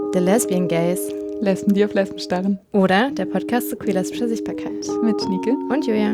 The Lesbian Gays. Lesben, die auf Lesben starren. Oder der Podcast zu queer-lesbischer Sichtbarkeit. Mit Schnieke und Julia.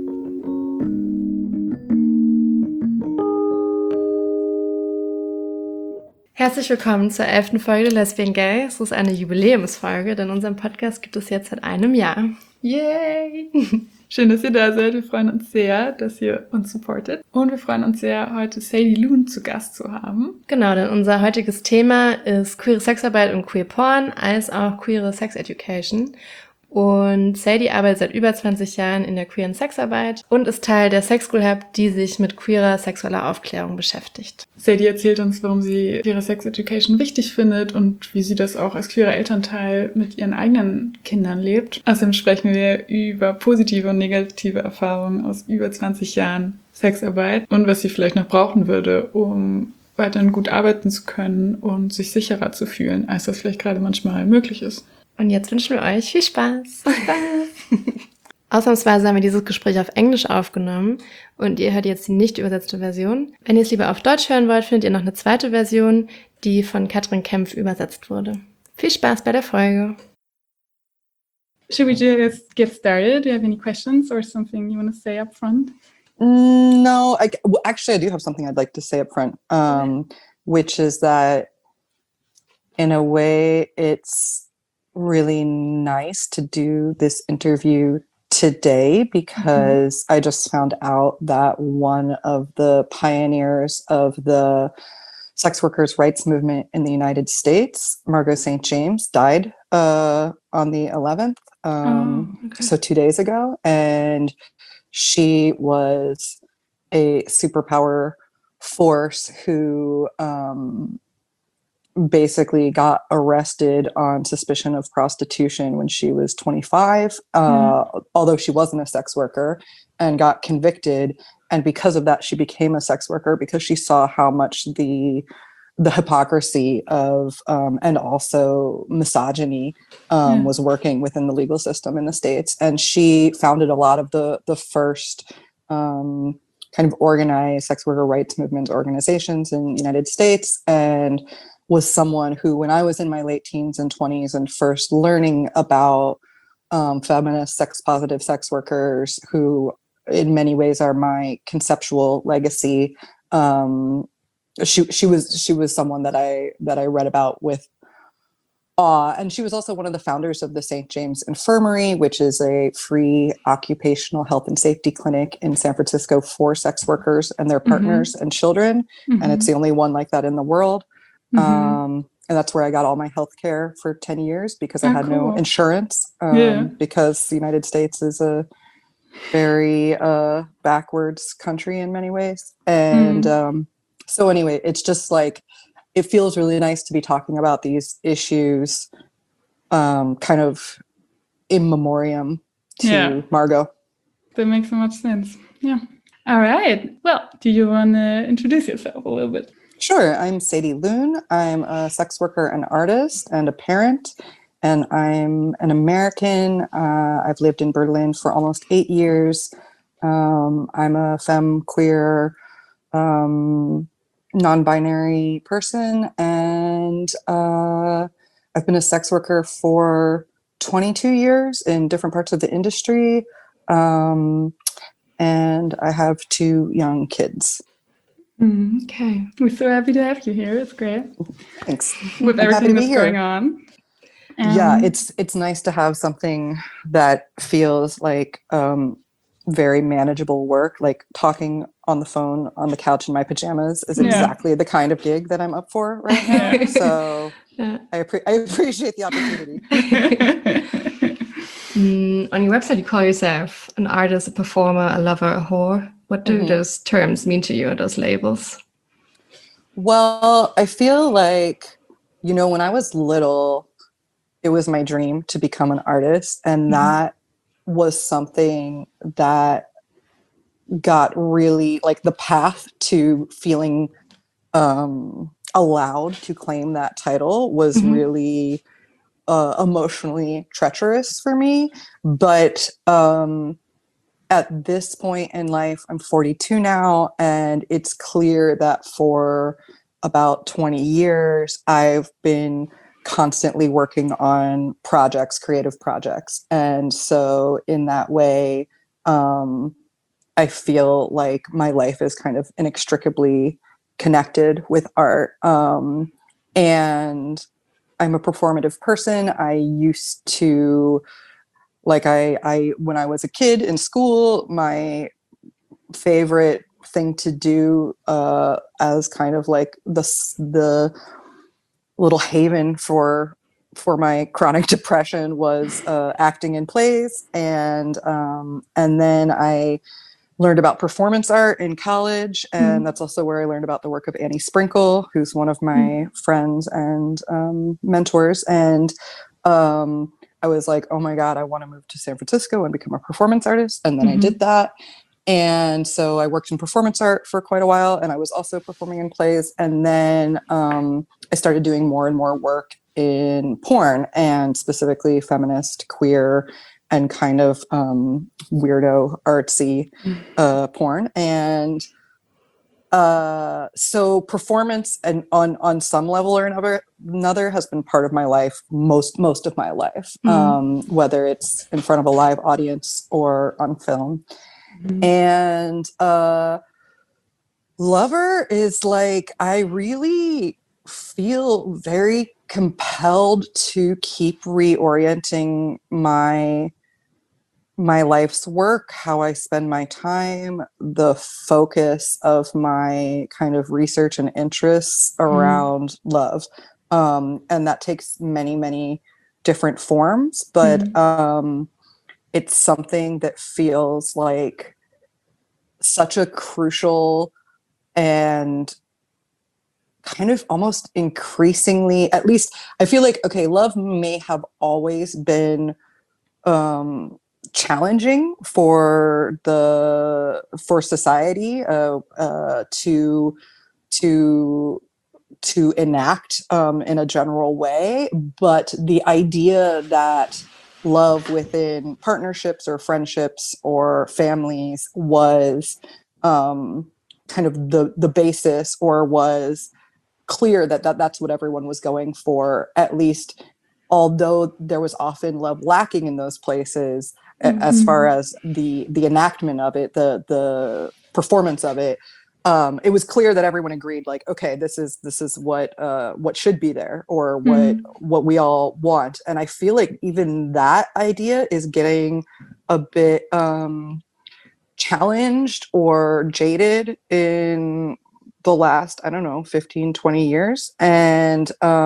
Herzlich willkommen zur 11. Folge der Lesbian Gays. Es ist eine Jubiläumsfolge, denn unseren Podcast gibt es jetzt seit einem Jahr. Yay! Schön, dass ihr da seid. Wir freuen uns sehr, dass ihr uns supportet. Und wir freuen uns sehr, heute Sadie Loon zu Gast zu haben. Genau, denn unser heutiges Thema ist queere Sexarbeit und Queer Porn, als auch queere Sex Education. Und Sadie arbeitet seit über 20 Jahren in der queeren Sexarbeit und ist Teil der Sex School Hub, die sich mit queerer sexueller Aufklärung beschäftigt. Sadie erzählt uns, warum sie queere Sex Education wichtig findet und wie sie das auch als queerer Elternteil mit ihren eigenen Kindern lebt. Außerdem sprechen wir über positive und negative Erfahrungen aus über 20 Jahren Sexarbeit und was sie vielleicht noch brauchen würde, um weiterhin gut arbeiten zu können und sich sicherer zu fühlen, als das vielleicht gerade manchmal möglich ist. Und jetzt wünschen wir euch viel Spaß. Ausnahmsweise haben wir dieses Gespräch auf Englisch aufgenommen und ihr hört jetzt die nicht übersetzte Version. Wenn ihr es lieber auf Deutsch hören wollt, findet ihr noch eine zweite Version, die von Katrin Kempf übersetzt wurde. Viel Spaß bei der Folge. Should we just get started? Do you have any questions or something you want to say up front? No, actually, I do have something I'd like to say up front, which is that in a way, it's really nice to do this interview today because I just found out that one of the pioneers of the sex workers' rights movement in the United States, Margot St. James, died on the 11th, so 2 days ago. And she was a superpower force who basically got arrested on suspicion of prostitution when she was 25, although she wasn't a sex worker, and got convicted. And because of that, she became a sex worker because she saw how much the hypocrisy of and also misogyny was working within the legal system in the States. And she founded a lot of the first kind of organized sex worker rights movement organizations in the United States, and was someone who, when I was in my late teens and 20s and first learning about feminist sex positive sex workers, who in many ways are my conceptual legacy, she was someone that I read about with awe. And she was also one of the founders of the St. James Infirmary, which is a free occupational health and safety clinic in San Francisco for sex workers and their partners and children. And it's the only one like that in the world. And that's where I got all my health care for 10 years because I had no insurance, because the United States is a very backwards country in many ways. And so anyway, it's just like, it feels really nice to be talking about these issues kind of in memoriam to Margot. That makes so much sense. Yeah. All right. Well, do you want to introduce yourself a little bit? Sure. I'm Sadie Loon. I'm a sex worker and artist and a parent, and I'm an American. I've lived in Berlin for almost 8 years. I'm a femme, queer, non-binary person, and I've been a sex worker for 22 years in different parts of the industry, and I have 2 young kids. Okay. We're so happy to have you here. It's great. Thanks. With everything that's going on. Yeah, it's nice to have something that feels like very manageable work. Like talking on the phone on the couch in my pajamas is exactly the kind of gig that I'm up for right now. So I appreciate the opportunity. On your website, you call yourself an artist, a performer, a lover, a whore. What do those terms mean to you, those labels? Well, I feel like, when I was little, it was my dream to become an artist. And that was something that got really, like, the path to feeling allowed to claim that title was really emotionally treacherous for me. But at this point in life, I'm 42 now, and it's clear that for about 20 years, I've been constantly working on projects, creative projects. And so in that way, I feel like my life is kind of inextricably connected with art. And I'm a performative person. I used to, like, I when I was a kid in school, my favorite thing to do as kind of like the little haven for my chronic depression was acting in plays, and then I learned about performance art in college, and that's also where I learned about the work of Annie Sprinkle, who's one of my friends and mentors. And I was like, oh my God, I want to move to San Francisco and become a performance artist. And then I did that. And so I worked in performance art for quite a while, and I was also performing in plays. And then I started doing more and more work in porn, and specifically feminist, queer, and kind of weirdo, artsy porn. And so performance, and on some level or another, has been part of my life most of my life, whether it's in front of a live audience or on film. And Lover is like, I really feel very compelled to keep reorienting my life's work, how I spend my time, the focus of my kind of research and interests around love. And that takes many, many different forms, but it's something that feels like such a crucial and kind of almost increasingly, at least I feel like, okay, love may have always been challenging for society to enact in a general way, but the idea that love within partnerships or friendships or families was kind of the basis, or was clear that's what everyone was going for, at least, although there was often love lacking in those places, as far as the enactment of it, the performance of it. It was clear that everyone agreed, like, okay, this is what should be there, or what we all want. And I feel like even that idea is getting a bit challenged or jaded in the last, I don't know, 15, 20 years. And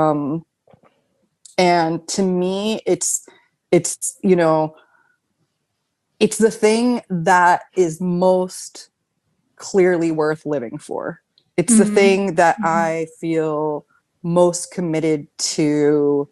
to me, it's, you know, it's the thing that is most clearly worth living for. It's the thing that I feel most committed to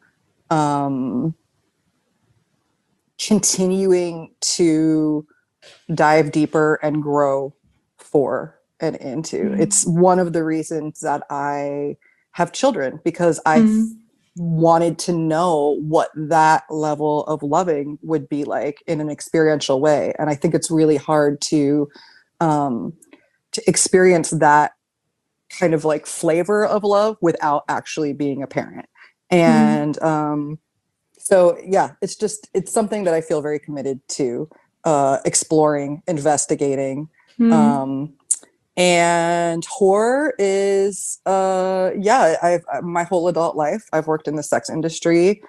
continuing to dive deeper and grow for and into. It's one of the reasons that I have children, because I wanted to know what that level of loving would be like in an experiential way. And I think it's really hard to experience that kind of like flavor of love without actually being a parent. And so yeah, it's something that I feel very committed to exploring, investigating. And horror is I've my whole adult life I've worked in the sex industry.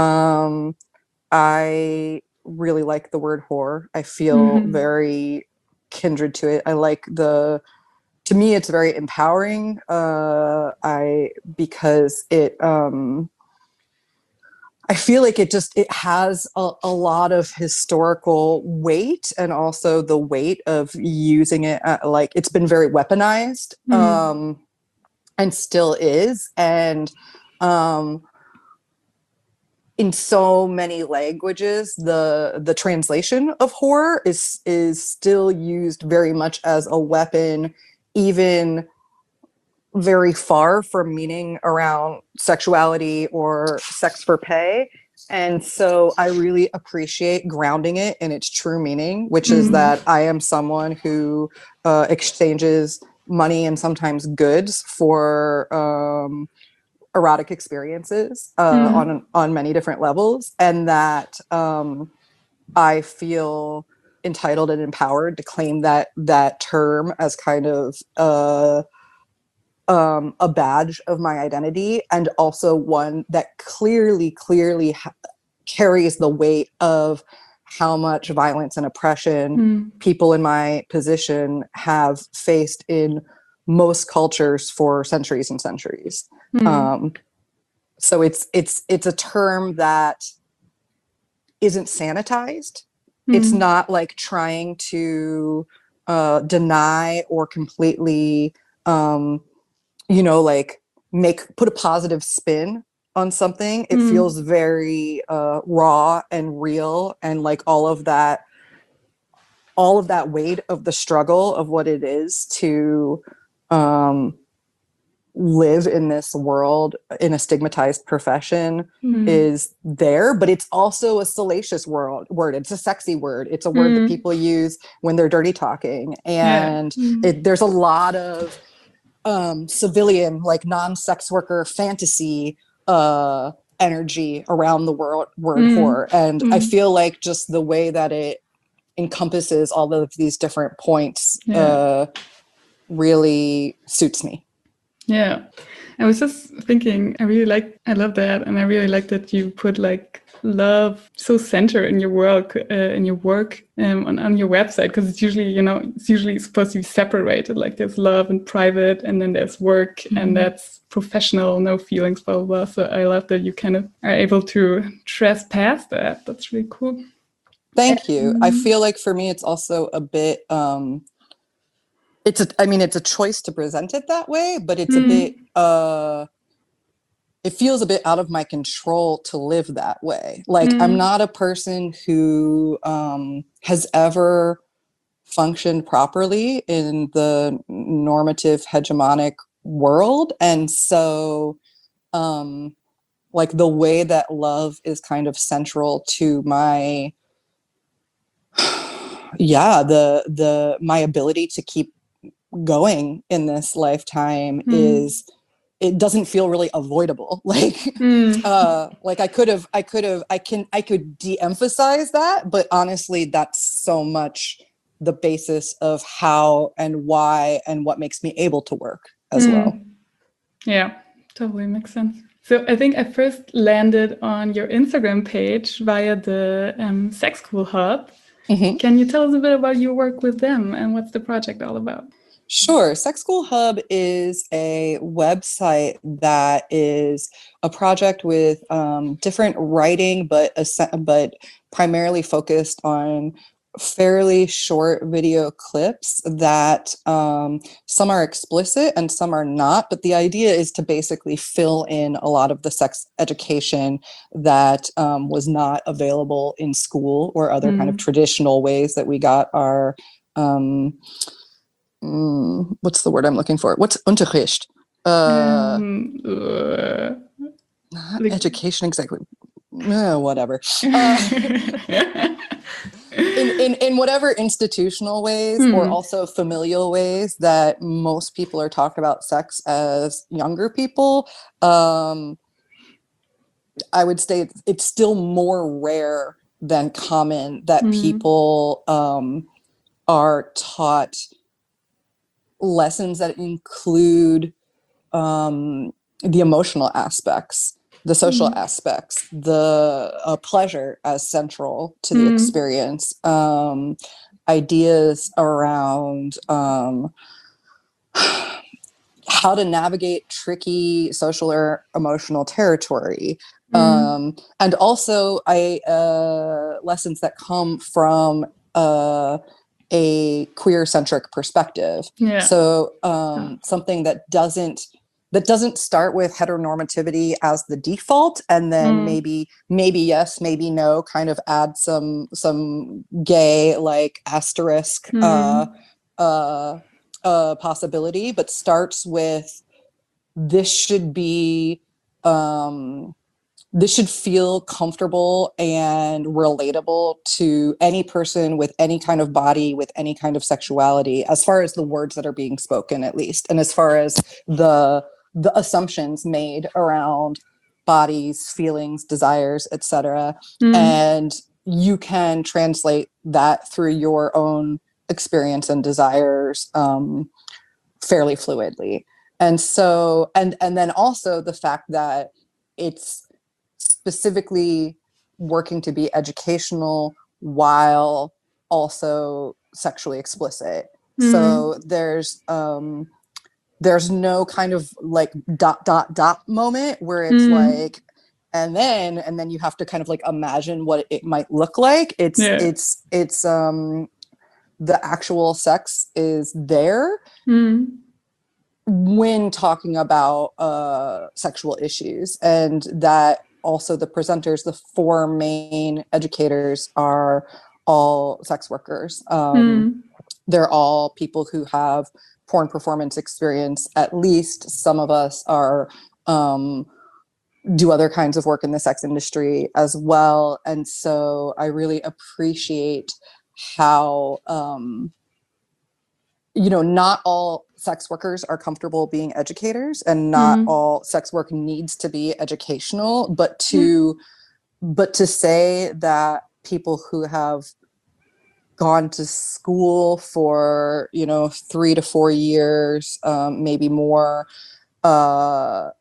I really like the word horror. I feel very kindred to it. I like to me it's very empowering, because it I feel like it has a lot of historical weight, and also the weight of using it, like it's been very weaponized, and still is. And in so many languages, the translation of horror is still used very much as a weapon, even very far from meaning around sexuality or sex for pay. And so I really appreciate grounding it in its true meaning, which is that I am someone who exchanges money and sometimes goods for erotic experiences on many different levels, and that I feel entitled and empowered to claim that term as kind of a badge of my identity, and also one that clearly carries the weight of how much violence and oppression people in my position have faced in most cultures for centuries and centuries. So it's a term that isn't sanitized. It's not like trying to deny or completely like put a positive spin on something. It feels very raw and real, and like all of that weight of the struggle of what it is to live in this world in a stigmatized profession is there, but it's also a salacious word. It's a sexy word. It's a word that people use when they're dirty talking, and there's a lot of civilian, like non-sex worker fantasy energy around the word whore, and I feel like just the way that it encompasses all of these different points really suits me. Yeah, I was just thinking, I love that, and I really like that you put like love so center in your work, on your website, because it's usually supposed to be separated. Like there's love and private, and then there's work, and that's professional, no feelings, blah, blah, blah. So I love that you kind of are able to trespass that. That's really cool. Thank you. I feel like for me, it's also a bit, it's a choice to present it that way, but it's a bit, it feels a bit out of my control to live that way. Like I'm not a person who has ever functioned properly in the normative hegemonic world. And so like the way that love is kind of central to my my ability to keep going in this lifetime it doesn't feel really avoidable. Like like I could de-emphasize that, but honestly that's so much the basis of how and why and what makes me able to work as well. Yeah, totally makes sense. So I think I first landed on your Instagram page via the Sex School Hub. Can you tell us a bit about your work with them and what's the project all about? Sure. Sex School Hub is a website that is a project with different writing, but primarily focused on fairly short video clips that some are explicit and some are not. But the idea is to basically fill in a lot of the sex education that was not available in school or other kind of traditional ways that we got our what's the word I'm looking for? What's Unterricht? Education, exactly. Whatever. In whatever institutional ways or also familial ways that most people are talking about sex as younger people, I would say it's still more rare than common that people are taught lessons that include the emotional aspects, the social aspects, the pleasure as central to the experience, ideas around how to navigate tricky social or emotional territory, and also lessons that come from a queer-centric perspective. So something that doesn't start with heteronormativity as the default, and then maybe yes, maybe no, kind of add some gay like asterisk possibility, but starts with this should feel comfortable and relatable to any person with any kind of body, with any kind of sexuality, as far as the words that are being spoken, at least, and as far as the the assumptions made around bodies, feelings, desires, etc. And you can translate that through your own experience and desires fairly fluidly. And so, and then also the fact that it's specifically working to be educational while also sexually explicit. So there's no kind of like ... moment where it's like, and then you have to kind of like imagine what it might look like. It's the actual sex is there when talking about sexual issues, and that also the presenters, the four main educators, are all sex workers. They're all people who have porn performance experience. At least some of us are do other kinds of work in the sex industry as well. And so I really appreciate how not all sex workers are comfortable being educators, and not all sex work needs to be educational, but to say that people who have gone to school for 3 to 4 years, maybe more, are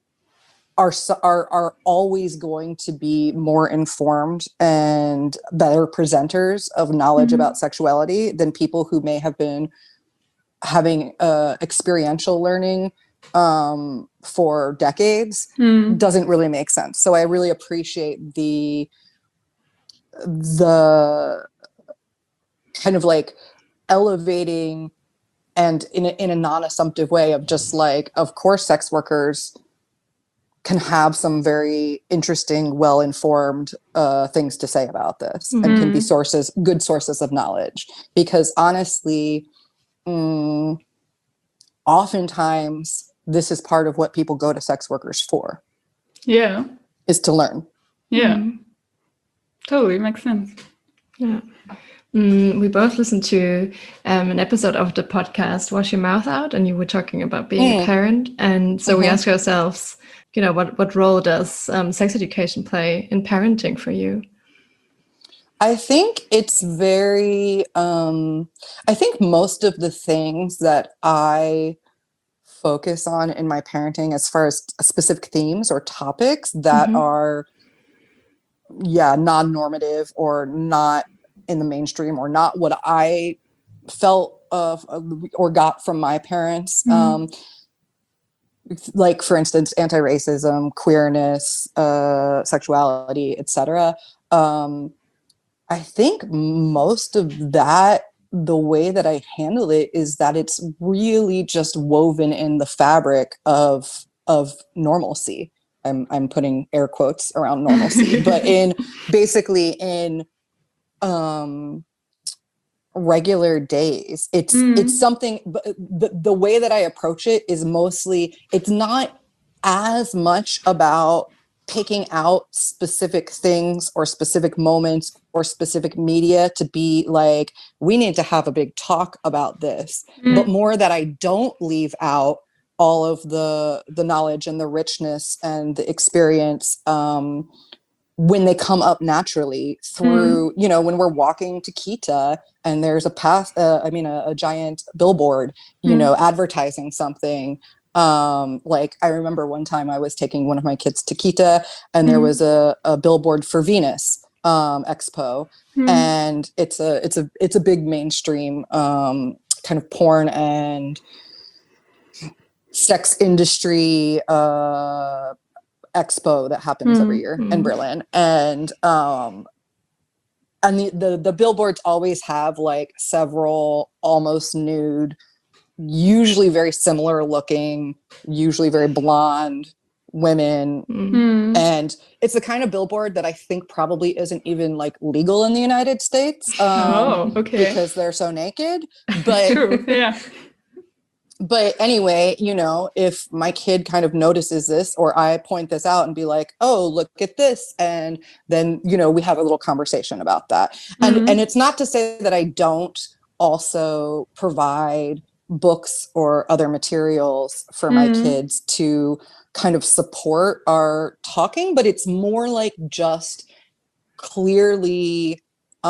always going to be more informed and better presenters of knowledge about sexuality than people who may have been having experiential learning for decades. Doesn't really make sense. So I really appreciate the kind of like elevating and in a non-assumptive way of just like, of course, sex workers can have some very interesting, well-informed things to say about this, and can be good sources of knowledge. Because honestly, oftentimes this is part of what people go to sex workers for. Yeah. Is to learn. Yeah. Totally makes sense. Yeah. We both listened to an episode of the podcast Wash Your Mouth Out, and you were talking about being a parent. And so we asked ourselves, what role does sex education play in parenting for you? I think it's very, I think most of the things that I focus on in my parenting, as far as specific themes or topics that are, non-normative or not in the mainstream, or not what I felt of or got from my parents. Like, for instance, anti-racism, queerness, sexuality, etc. I think most of that, the way that I handle it is that it's really just woven in the fabric of normalcy. I'm putting air quotes around normalcy, but in regular days. It's something, but the way that I approach it is mostly, it's not as much about picking out specific things or specific moments or specific media to be like, we need to have a big talk about this, but more that I don't leave out all of the knowledge and the richness and the experience when they come up naturally through, when we're walking to Kita and there's a giant billboard, advertising something. Like, I remember one time I was taking one of my kids to Kita, and there was a billboard for Venus Expo, and it's a big mainstream kind of porn and sex industry expo that happens every year in Berlin. And the billboards always have like several almost nude, usually very similar looking, usually very blonde women. And it's the kind of billboard that I think probably isn't even like legal in the United States. Because they're so naked. But true, yeah. But anyway, if my kid kind of notices this, or I point this out and be like, oh, look at this. And then, we have a little conversation about that. And it's not to say that I don't also provide books or other materials for my kids to kind of support our talking, but it's more like just clearly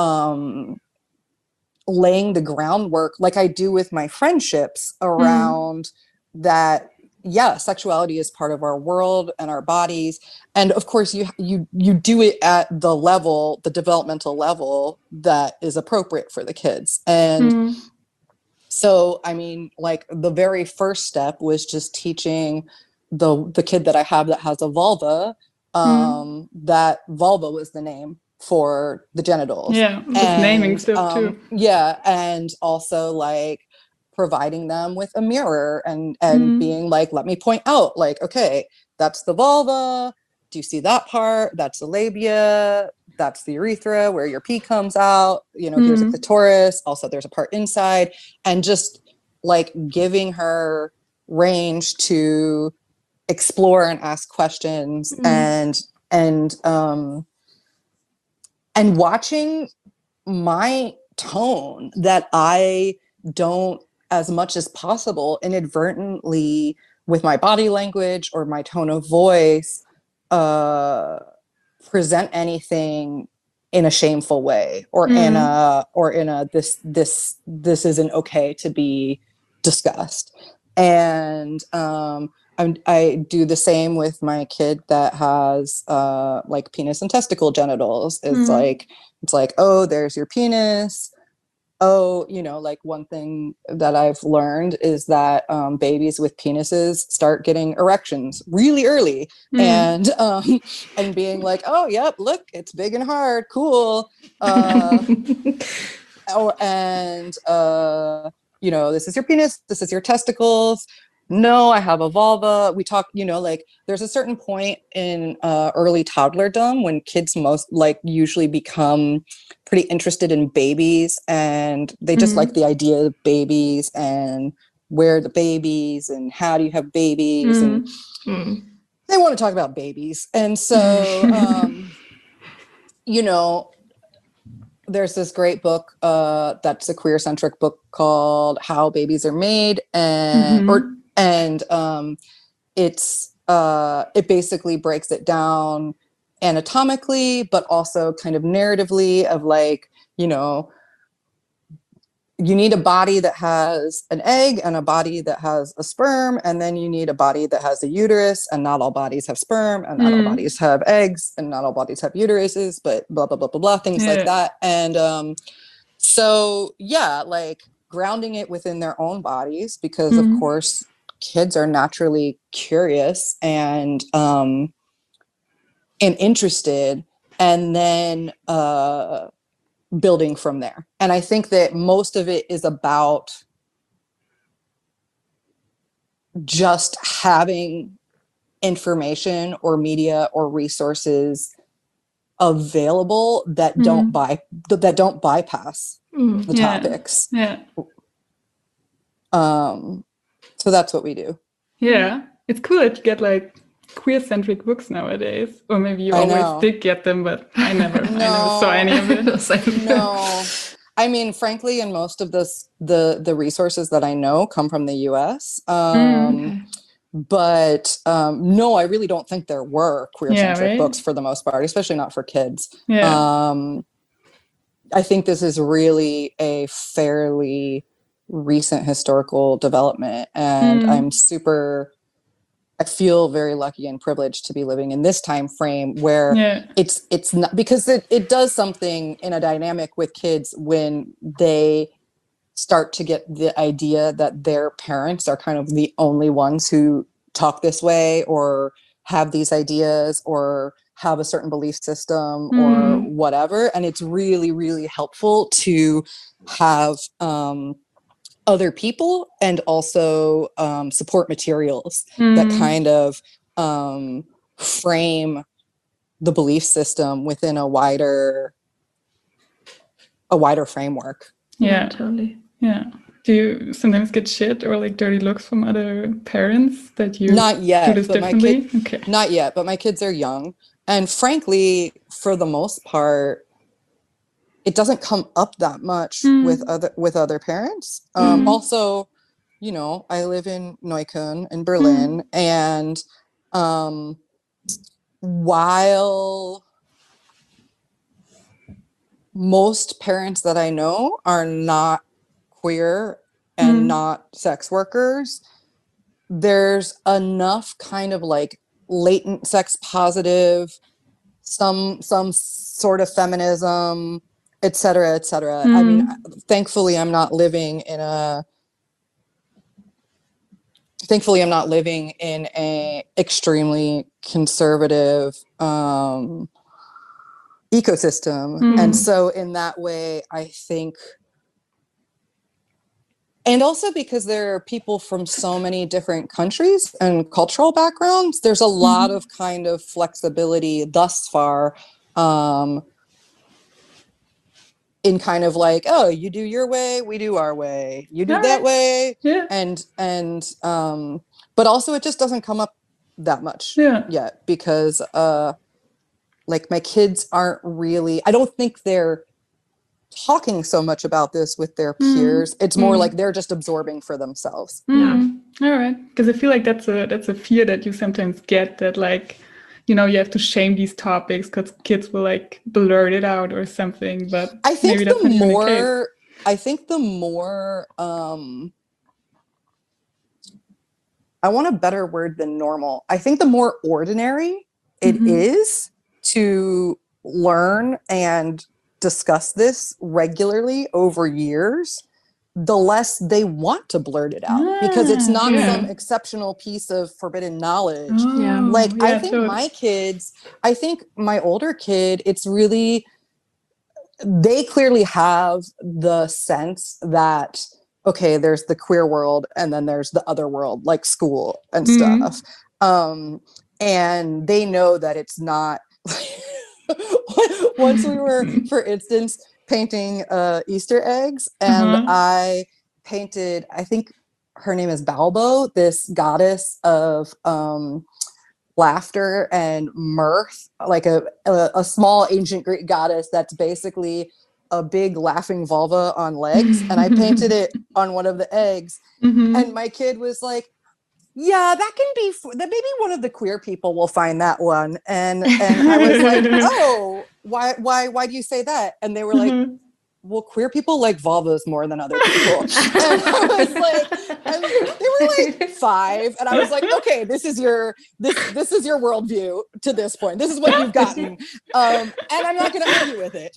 laying the groundwork like I do with my friendships around that. Yeah, sexuality is part of our world and our bodies. And of course you do it at the level, the developmental level that is appropriate for the kids. And so, I mean, like the very first step was just teaching the kid that I have that has a vulva, that vulva was the name for the genitals. Yeah, with naming stuff too. Yeah, and also like providing them with a mirror and being like, let me point out, like, okay, that's the vulva. Do you see that part? That's the labia. That's the urethra where your pee comes out. You know, here's a clitoris. Also, there's a part inside. And just like giving her range to explore and ask questions and watching my tone that I don't, as much as possible, inadvertently with my body language or my tone of voice, present anything in a shameful way or in a this isn't okay to be discussed. And I do the same with my kid that has like penis and testicle genitals. It's like, oh, there's your penis. Oh, you know, like one thing that I've learned is that babies with penises start getting erections really early, and being like, oh, yep, look, it's big and hard, cool. You know, this is your penis, this is your testicles. No, I have a vulva. We talk, you know, like there's a certain point in early toddlerdom when kids most like usually become pretty interested in babies, and they just like the idea of babies and where are the babies and how do you have babies, and they want to talk about babies. And so, you know, there's this great book that's a queer-centric book called How Babies Are Made, and it basically breaks it down anatomically, but also kind of narratively of like, you know, you need a body that has an egg and a body that has a sperm, and then you need a body that has a uterus, and not all bodies have sperm, and not all bodies have eggs, and not all bodies have uteruses, but blah, blah, blah, blah, blah, things like that. And so, yeah, like grounding it within their own bodies, because of course, kids are naturally curious and interested, and then building from there. And I think that most of it is about just having information or media or resources available that don't bypass the topics. So that's what we do. Yeah, it's cool that you get like queer-centric books nowadays, or maybe you always did get them, but I never saw any of it. No, I mean, frankly, and most of the resources that I know come from the U.S. But no, I really don't think there were queer-centric books for the most part, especially not for kids. I think this is really a fairly recent historical development, and I feel very lucky and privileged to be living in this time frame where it's not, because it does something in a dynamic with kids when they start to get the idea that their parents are kind of the only ones who talk this way or have these ideas or have a certain belief system or whatever. And it's really, really helpful to have other people and also support materials that kind of frame the belief system within a wider framework. Yeah, totally. Yeah. Do you sometimes get shit or like dirty looks from other parents that you not yet, do this but differently? Not yet, but my kids are young. And frankly, for the most part, it doesn't come up that much with other parents. Also, you know, I live in Neukölln in Berlin, and while most parents that I know are not queer and not sex workers, there's enough kind of like latent sex positive, some sort of feminism, et cetera, et cetera. I mean, thankfully I'm not living in a extremely conservative ecosystem. And so in that way, I think, and also because there are people from so many different countries and cultural backgrounds, there's a lot of kind of flexibility thus far, in kind of like, oh, you do your way, we do our way, you do that way. Yeah. And but also it just doesn't come up that much yet, because like my kids aren't really, I don't think they're talking so much about this with their peers. It's more like they're just absorbing for themselves. All right, because I feel like that's a fear that you sometimes get, that like, you know, you have to shame these topics because kids will like blurt it out or something. But I think maybe that's not even the case. I think the more I want a better word than normal. I think the more ordinary it is to learn and discuss this regularly over years, the less they want to blurt it out, because it's not some exceptional piece of forbidden knowledge. I think my kids, I think my older kid, it's really, they clearly have the sense that, okay, there's the queer world and then there's the other world, like school and stuff. And they know that it's not. Once we were, for instance, painting Easter eggs, and I painted, I think her name is Balbo, this goddess of laughter and mirth, like a small ancient Greek goddess that's basically a big laughing vulva on legs. And I painted it on one of the eggs. And my kid was like, yeah, that can be, that maybe one of the queer people will find that one. And I was like, oh, why do you say that? And they were like, well, queer people like vulvas more than other people. And I was like, and they were like 5. And I was like, okay, this is your worldview to this point. This is what you've gotten. And I'm not going to argue with it.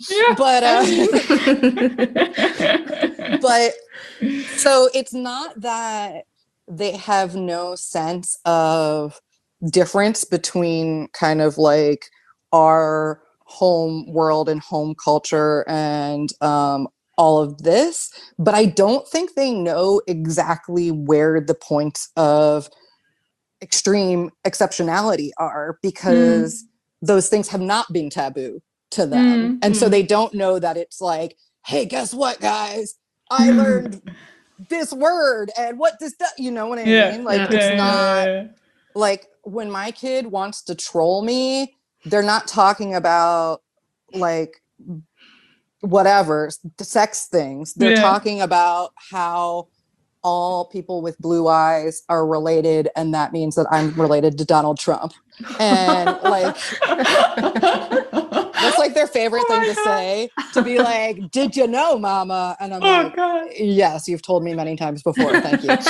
But so it's not that they have no sense of difference between kind of like our home world and home culture and all of this, but I don't think they know exactly where the points of extreme exceptionality are, because those things have not been taboo to them. And so they don't know that it's like, hey, guess what, guys? I learned this word, and what does that, you know what I mean? Like, it's not like when my kid wants to troll me, they're not talking about like whatever sex things. They're talking about how all people with blue eyes are related, and that means that I'm related to Donald Trump. And like that's like their favorite thing to say, to be like, did you know, mama? And I'm like, yes, you've told me many times before, thank you.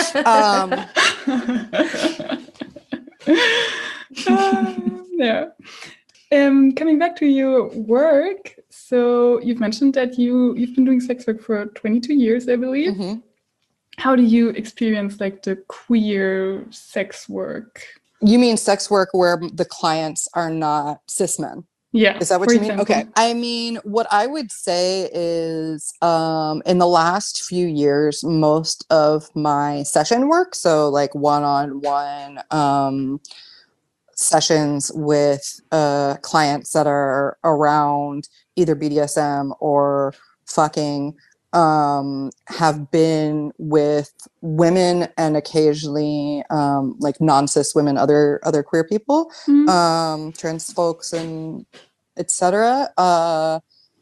Coming back to your work, so you've mentioned that you've been doing sex work for 22 years, I believe. How do you experience like the queer sex work? You mean sex work where the clients are not cis men? Yeah. Is that what you mean? Okay. I mean, what I would say is in the last few years, most of my session work, so like one-on-one sessions with clients that are around either BDSM or fucking, have been with women and occasionally like non-cis women, other queer people, trans folks and etc.,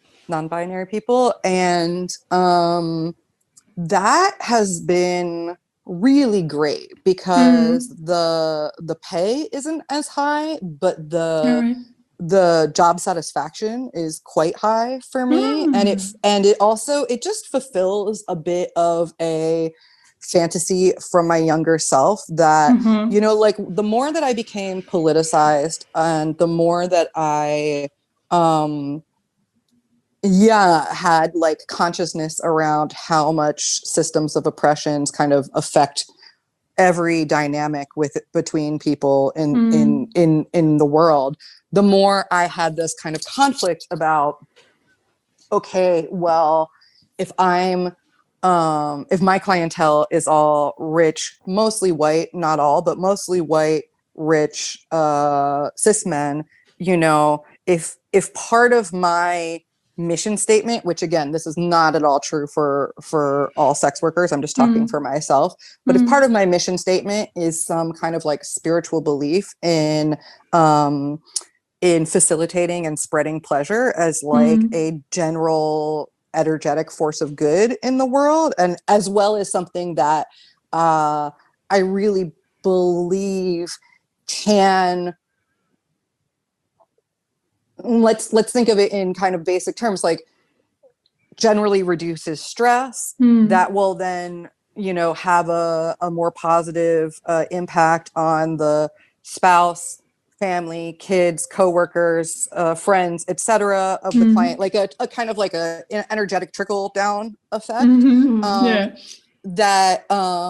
non-binary people. And that has been really great because the pay isn't as high, but the job satisfaction is quite high for me. And it also, it just fulfills a bit of a fantasy from my younger self that, you know, like the more that I became politicized and the more that I, had like consciousness around how much systems of oppressions kind of affect every dynamic between people in the world, the more I had this kind of conflict about, okay, well, if if my clientele is all rich, mostly white, not all, but mostly white, rich, cis men, you know, if part of my mission statement, which again, this is not at all true for all sex workers, I'm just talking for myself, but if part of my mission statement is some kind of like spiritual belief in facilitating and spreading pleasure as like a general energetic force of good in the world, and as well as something that I really believe can, let's think of it in kind of basic terms, like generally reduces stress, that will then, you know, have a more positive impact on the spouse, family, kids, coworkers, friends, etc. of the client, like a kind of like an energetic trickle down effect. That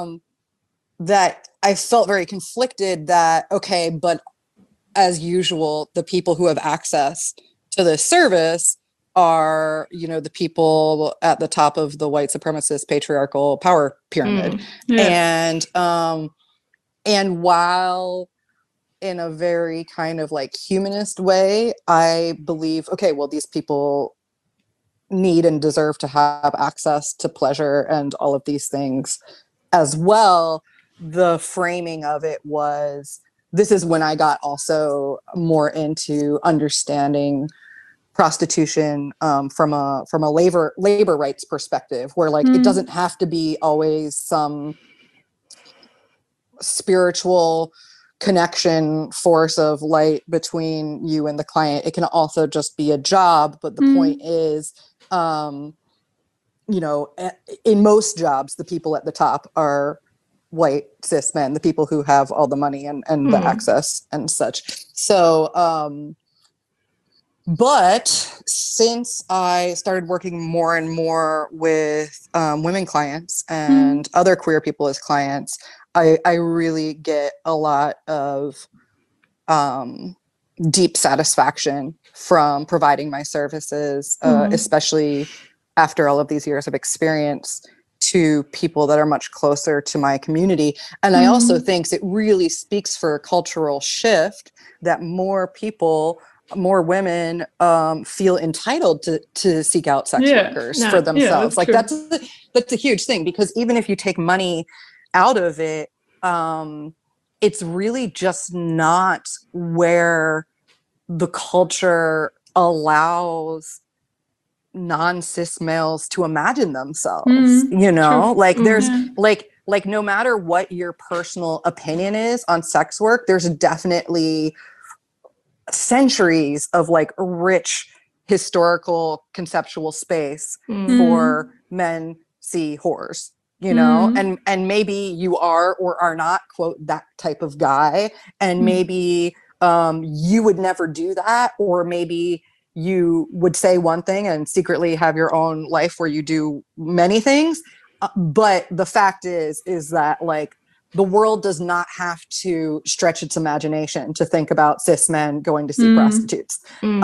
I felt very conflicted that, okay, but as usual, the people who have access to this service are, you know, the people at the top of the white supremacist patriarchal power pyramid. And while in a very kind of like humanist way, I believe, okay, well, these people need and deserve to have access to pleasure and all of these things as well. The framing of it was, this is when I got also more into understanding prostitution from a labor rights perspective, where like it doesn't have to be always some spiritual connection force of light between you and the client. It can also just be a job, but the point is, you know, in most jobs, the people at the top are white cis men, the people who have all the money and the access and such. So, but since I started working more and more with women clients and other queer people as clients, I really get a lot of deep satisfaction from providing my services, especially after all of these years of experience, to people that are much closer to my community. And I also think it really speaks for a cultural shift that more people, more women feel entitled to seek out sex workers for themselves. Like that's a huge thing, because even if you take money out of it, it's really just not where the culture allows non-cis males to imagine themselves, you know. Like there's like no matter what your personal opinion is on sex work, there's definitely centuries of like rich historical conceptual space for men see whores, you know. And maybe you are or are not, quote, that type of guy, and maybe you would never do that, or maybe you would say one thing and secretly have your own life where you do many things. But the fact is that like the world does not have to stretch its imagination to think about cis men going to see prostitutes.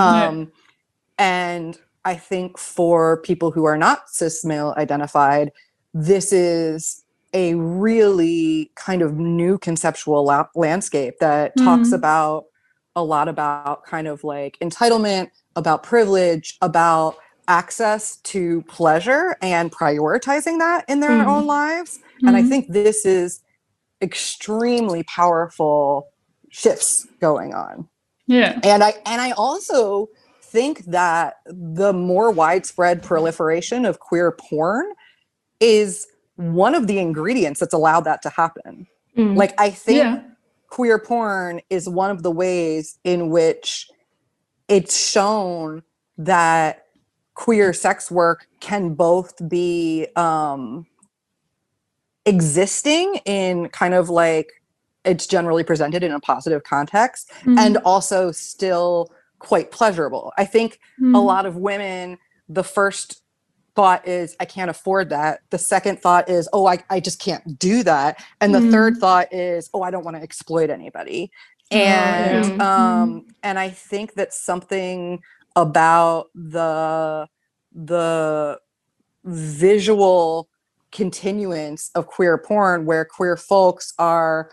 And I think for people who are not cis male identified, this is a really kind of new conceptual landscape that talks about a lot about kind of like entitlement, about privilege, about access to pleasure and prioritizing that in their own lives. And I think this is extremely powerful shifts going on. And I also think that the more widespread proliferation of queer porn is one of the ingredients that's allowed that to happen. Like, I think queer porn is one of the ways in which it's shown that queer sex work can both be existing in kind of like it's generally presented in a positive context and also still quite pleasurable. I think a lot of women, the first thought is, I can't afford that. The second thought is, oh, I just can't do that. And the third thought is, oh, I don't want to exploit anybody. And and I think that something about the visual continuance of queer porn, where queer folks are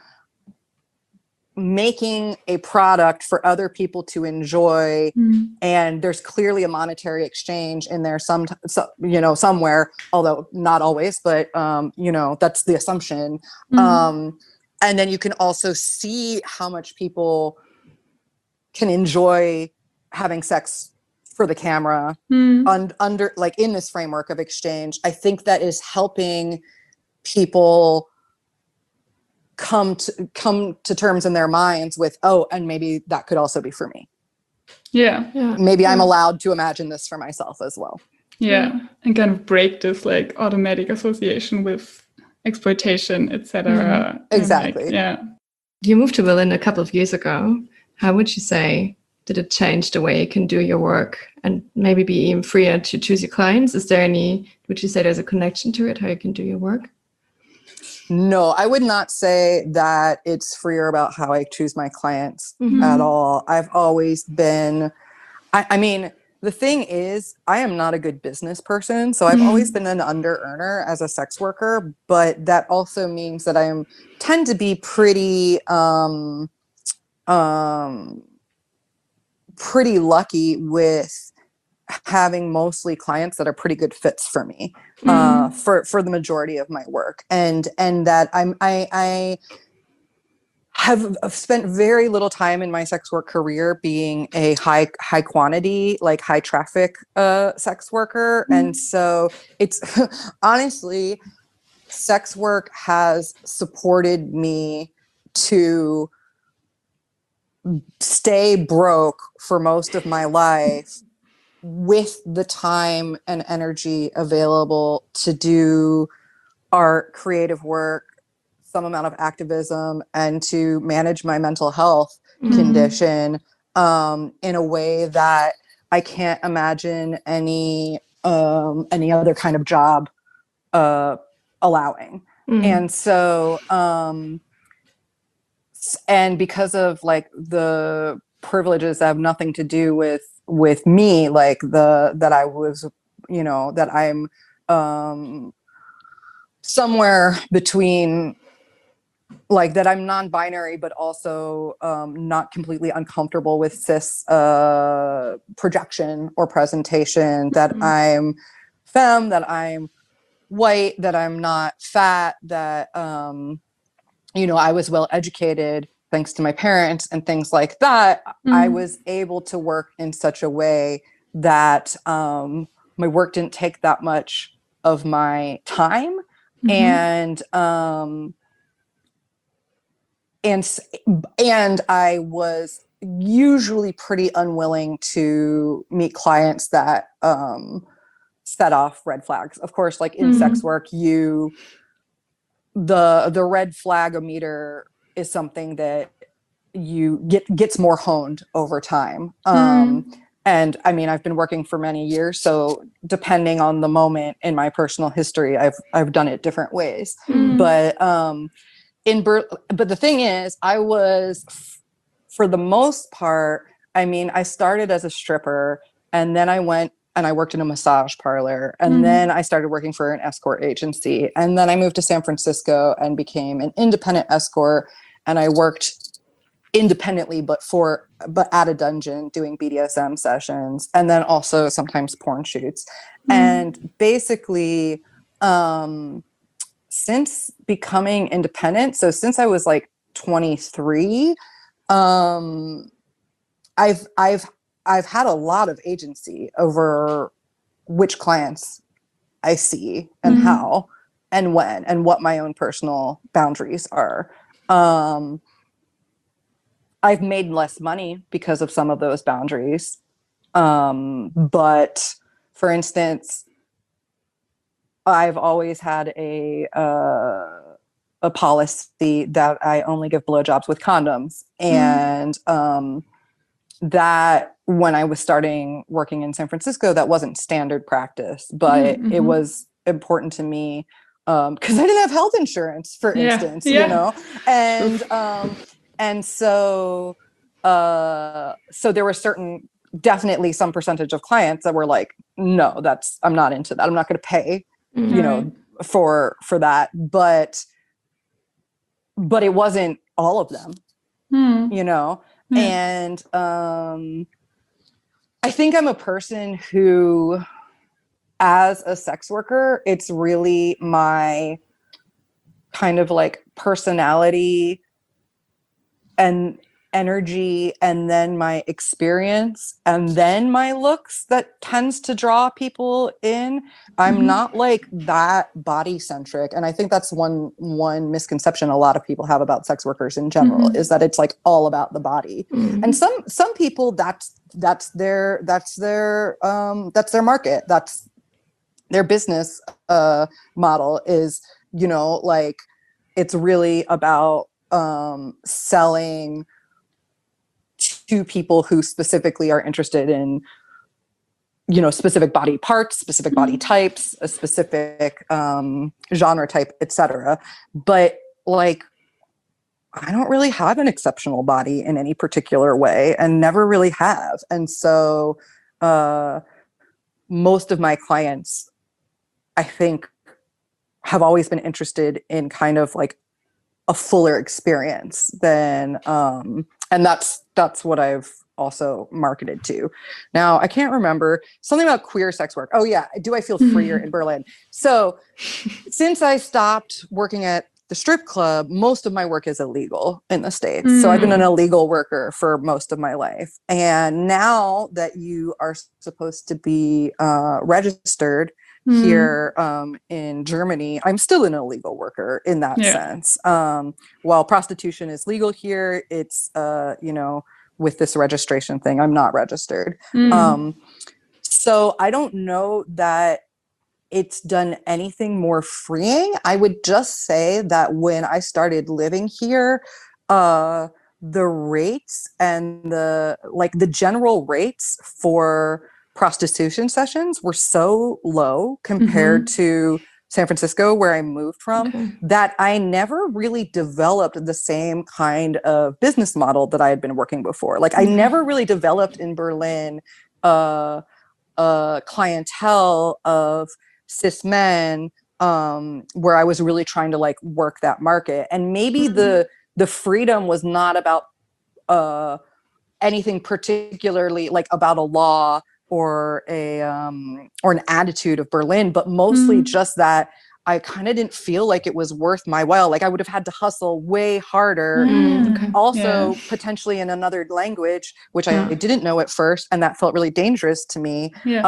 making a product for other people to enjoy, and there's clearly a monetary exchange in there somewhere, although not always, but that's the assumption. And then you can also see how much people can enjoy having sex for the camera under like in this framework of exchange. I think that is helping people come to terms in their minds with, oh, and maybe that could also be for me. Maybe I'm allowed to imagine this for myself as well. And kind of break this like automatic association with exploitation, etc. Exactly. You moved to Berlin a couple of years ago. How would you say did it change the way you can do your work and maybe be even freer to choose your clients? Would you say there's a connection to it, how you can do your work? No, I would not say that it's freer about how I choose my clients at all. I've always been, I mean, the thing is, I am not a good business person. So I've always been an under earner as a sex worker, but that also means that I tend to be pretty lucky with having mostly clients that are pretty good fits for me for the majority of my work, and that I have spent very little time in my sex work career being a high quantity, like high traffic sex worker. And so it's honestly, sex work has supported me to stay broke for most of my life with the time and energy available to do art, creative work, some amount of activism, and to manage my mental health condition in a way that I can't imagine any other kind of job allowing. And so and because of like the privileges that have nothing to do with me, like that I was, that I'm somewhere between, like that I'm non-binary, but also not completely uncomfortable with cis projection or presentation, that I'm femme, that I'm white, that I'm not fat, that I was well educated thanks to my parents and things like that. I was able to work in such a way that my work didn't take that much of my time, and I was usually pretty unwilling to meet clients that set off red flags. Of course, like in sex work, the red flag-o-meter is something that gets more honed over time. And I mean, I've been working for many years, so depending on the moment in my personal history, I've done it different ways. But but the thing is, I was, for the most part, I mean, I started as a stripper, and then I went and I worked in a massage parlor, and then I started working for an escort agency, and then I moved to San Francisco and became an independent escort, and I worked independently, but at a dungeon doing BDSM sessions, and then also sometimes porn shoots. And basically, since becoming independent, so since I was like 23, I've had a lot of agency over which clients I see and how. and when, and what my own personal boundaries are. I've made less money because of some of those boundaries. But for instance, I've always had a policy that I only give blowjobs with condoms. And that when I was starting working in San Francisco, that wasn't standard practice, but it was important to me because I didn't have health insurance, for instance, you know, and so there were definitely some percentage of clients that were like, no, I'm not into that. I'm not going to pay, you know, for that. But it wasn't all of them, you know? And I think I'm a person who, as a sex worker, it's really my kind of like personality and energy, and then my experience, and then my looks that tends to draw people in. I'm not like that body centric. And I think that's one misconception a lot of people have about sex workers in general, is that it's like all about the body. And some people, that's their market. That's their business model, is, you know, like it's really about selling to people who specifically are interested in, you know, specific body parts, specific body types, a specific genre type, etc. But like, I don't really have an exceptional body in any particular way, and never really have. And so most of my clients, I think, have always been interested in kind of like a fuller experience than, and that's what I've also marketed to. Now, I can't remember something about queer sex work. Oh yeah. Do I feel freer in Berlin? So since I stopped working at the strip club, most of my work is illegal in the States. So I've been an illegal worker for most of my life. And now that you are supposed to be registered here in Germany, I'm still an illegal worker in that sense. While prostitution is legal here, it's, you know, with this registration thing, I'm not registered. So I don't know that it's done anything more freeing. I would just say that when I started living here, the rates and the general rates for prostitution sessions were so low compared to San Francisco, where I moved from, that I never really developed the same kind of business model that I had been working before. Like I never really developed in Berlin a clientele of cis men where I was really trying to like work that market. And maybe the freedom was not about anything particularly like about a law or an attitude of Berlin, but mostly just that I kind of didn't feel like it was worth my while. Like I would have had to hustle way harder. Also potentially in another language, which I didn't know at first. And that felt really dangerous to me.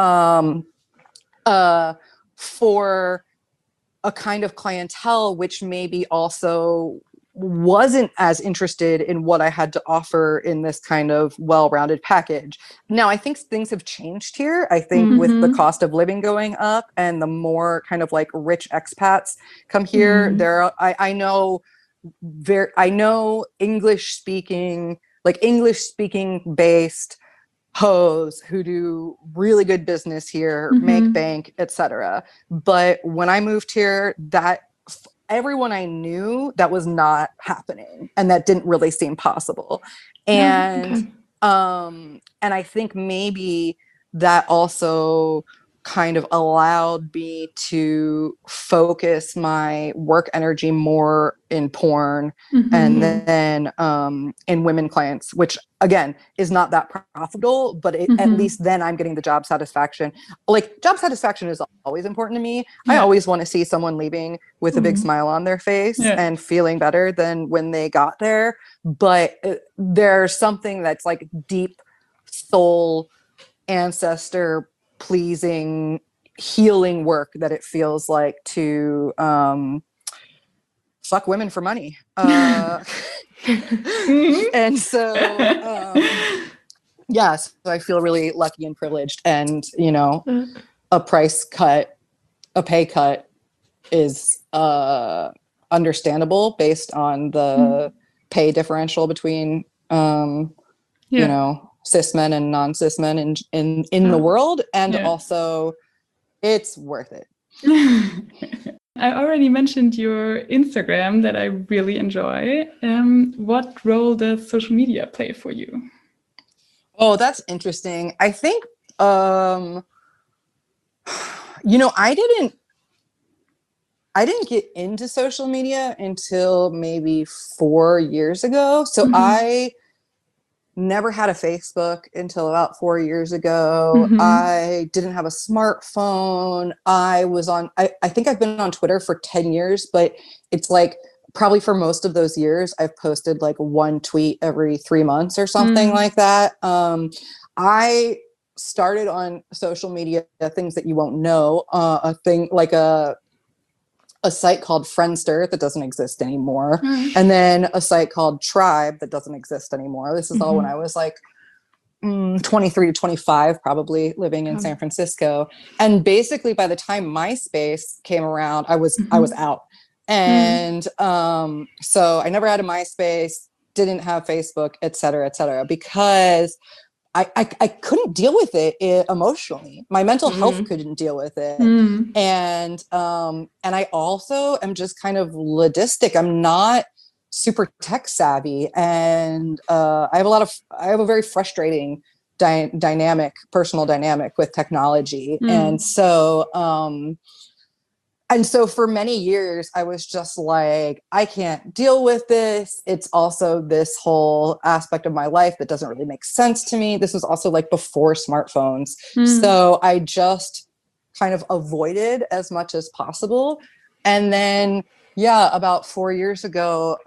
For a kind of clientele, which maybe also wasn't as interested in what I had to offer in this kind of well-rounded package. Now, I think things have changed here. I think with the cost of living going up and the more kind of like rich expats come here, I know English speaking based hoes who do really good business here, make bank, etc. But when I moved here, everyone I knew, that was not happening, and that didn't really seem possible. And and I think maybe that also kind of allowed me to focus my work energy more in porn and then in women clients, which again is not that profitable, but at least then I'm getting the job satisfaction. Like job satisfaction is always important to me. I always want to see someone leaving with a big smile on their face and feeling better than when they got there. But there's something that's like deep soul ancestor pleasing healing work that it feels like to fuck women for money. And so, yes, I feel really lucky and privileged. And, you know, a pay cut is understandable based on the pay differential between, you know, cis men and non-cis men in the world. And also it's worth it. I already mentioned your Instagram that I really enjoy. What role does social media play for you? Oh, that's interesting. I think, you know, I didn't get into social media until maybe 4 years ago. So I never had a Facebook until about 4 years ago. I didn't have a smartphone. I think I've been on Twitter for 10 years, but it's like probably for most of those years, I've posted like one tweet every 3 months or something like that. I started on social media, things that you won't know, a thing like a site called Friendster that doesn't exist anymore. And then a site called Tribe that doesn't exist anymore. This is all when I was like 23 to 25, probably living in San Francisco. And basically by the time MySpace came around, I was out. And so I never had a MySpace, didn't have Facebook, et cetera, because I couldn't deal with it emotionally. My mental health couldn't deal with it. And I also am just kind of ludistic. I'm not super tech savvy. And I have a very frustrating personal dynamic with technology. And so for many years, I was just like, I can't deal with this. It's also this whole aspect of my life that doesn't really make sense to me. This was also like before smartphones. So I just kind of avoided as much as possible. And then, about 4 years ago,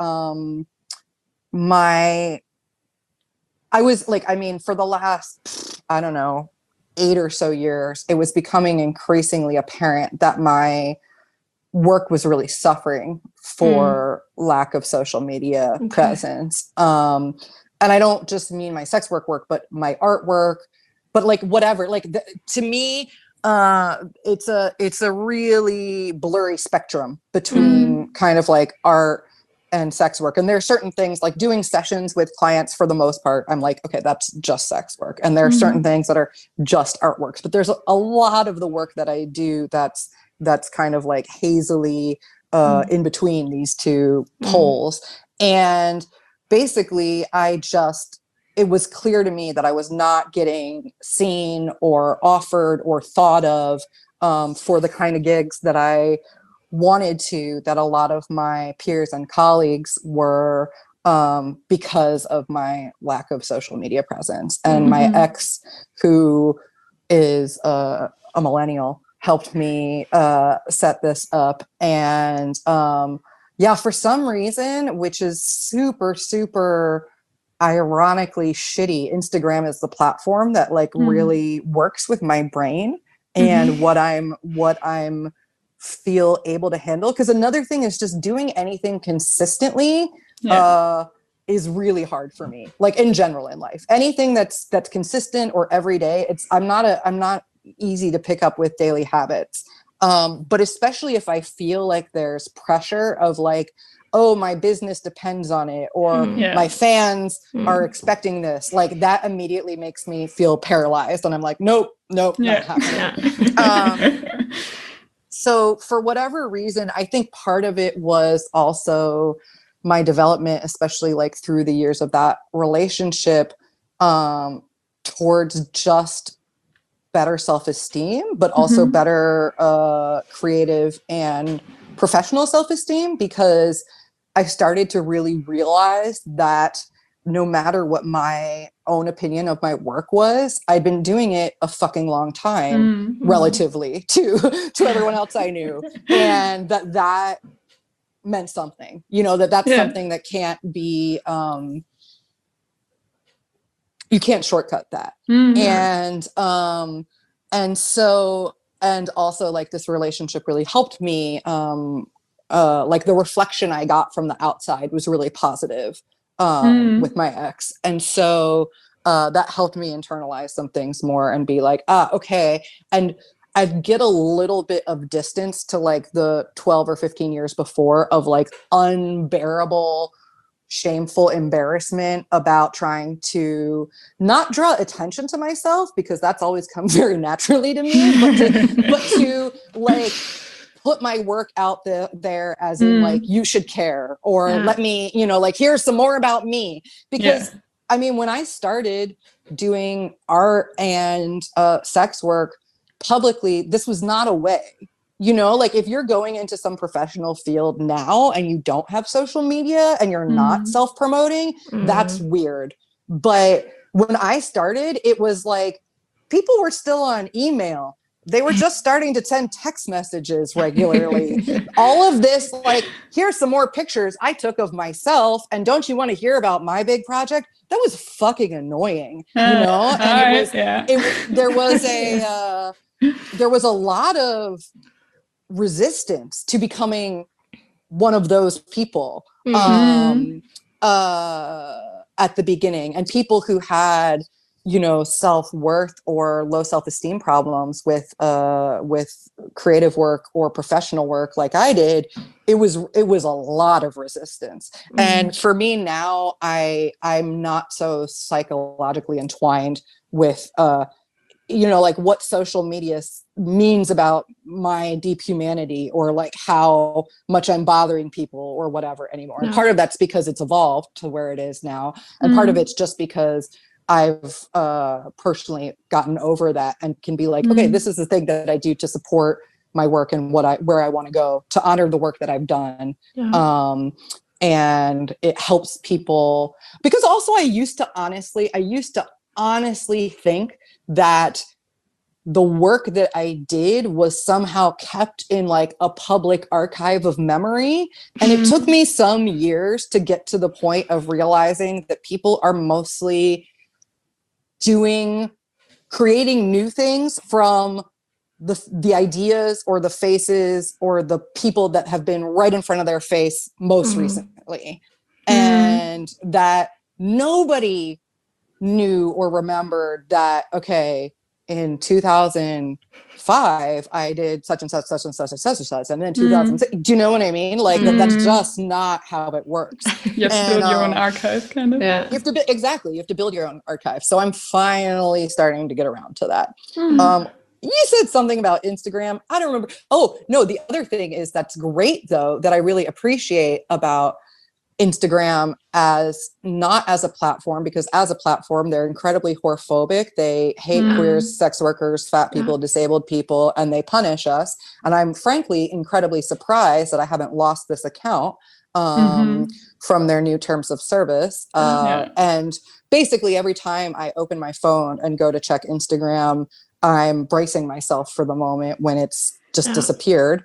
for the last, I don't know, 8 or so years, it was becoming increasingly apparent that my work was really suffering for lack of social media presence. And I don't just mean my sex work, but my artwork, but like whatever, like to me, it's a really blurry spectrum between kind of like art and sex work. And there are certain things like doing sessions with clients, for the most part, I'm like, okay, that's just sex work. And there are certain things that are just artworks, but there's a lot of the work that I do that's kind of like hazily in between these two poles. And basically it was clear to me that I was not getting seen or offered or thought of for the kind of gigs that I wanted to, that a lot of my peers and colleagues were, because of my lack of social media presence. And my ex, who is a millennial, helped me set this up. And for some reason, which is super, super ironically shitty, Instagram is the platform that like really works with my brain and what I'm feel able to handle. Because another thing is just doing anything consistently is really hard for me. Like in general in life, anything that's consistent or everyday, I'm not easy to pick up with daily habits. But especially if I feel like there's pressure of like, oh, my business depends on it, or my fans are expecting this, like that immediately makes me feel paralyzed. And I'm like, nope, not happening. So for whatever reason, I think part of it was also my development, especially like through the years of that relationship, towards just better self-esteem, but also better creative and professional self-esteem, because I started to really realize that no matter what my own opinion of my work was, I'd been doing it a fucking long time, relatively to everyone else I knew. And that meant something, you know, that's something that can't be, you can't shortcut that. And so and also like this relationship really helped me. Like the reflection I got from the outside was really positive with my ex. And so that helped me internalize some things more and be like, okay. And I'd get a little bit of distance to like the 12 or 15 years before of like unbearable, shameful embarrassment about trying to not draw attention to myself, because that's always come very naturally to me, but to like put my work out there as in like, you should care, or let me, you know, like, here's some more about me. Because I mean, when I started doing art and sex work publicly, this was not a way. You know, like if you're going into some professional field now and you don't have social media and you're not self-promoting, that's weird. But when I started, it was like people were still on email. They were just starting to send text messages regularly. All of this, like, here's some more pictures I took of myself. And don't you want to hear about my big project? That was fucking annoying, you know? And there was a lot of resistance to becoming one of those people at the beginning, and people who had, you know, self-worth or low self-esteem problems with creative work or professional work like I did. It was a lot of resistance. And for me now, I'm not so psychologically entwined with you know, like what social media means about my deep humanity, or like how much I'm bothering people or whatever anymore. And part of that's because it's evolved to where it is now. And part of it's just because I've personally gotten over that and can be like, okay, this is the thing that I do to support my work and where I want to go, to honor the work that I've done. And it helps people, because also I used to honestly think that the work that I did was somehow kept in like a public archive of memory. And it took me some years to get to the point of realizing that people are mostly creating new things from the ideas or the faces or the people that have been right in front of their face most recently. And that nobody knew or remembered that, okay, in 2005 I did such and such, such and such and such and such, and then 2006. Do you know what I mean? Like that's just not how it works. You have to build your own archive, kind of. Yeah. You have to build your own archive. So I'm finally starting to get around to that. You said something about Instagram. I don't remember. Oh no, the other thing is that's great though, that I really appreciate about Instagram as not as a platform, because as a platform, they're incredibly whorephobic. They hate queers, sex workers, fat people, disabled people, and they punish us. And I'm frankly incredibly surprised that I haven't lost this account from their new terms of service. And basically every time I open my phone and go to check Instagram, I'm bracing myself for the moment when it's just disappeared.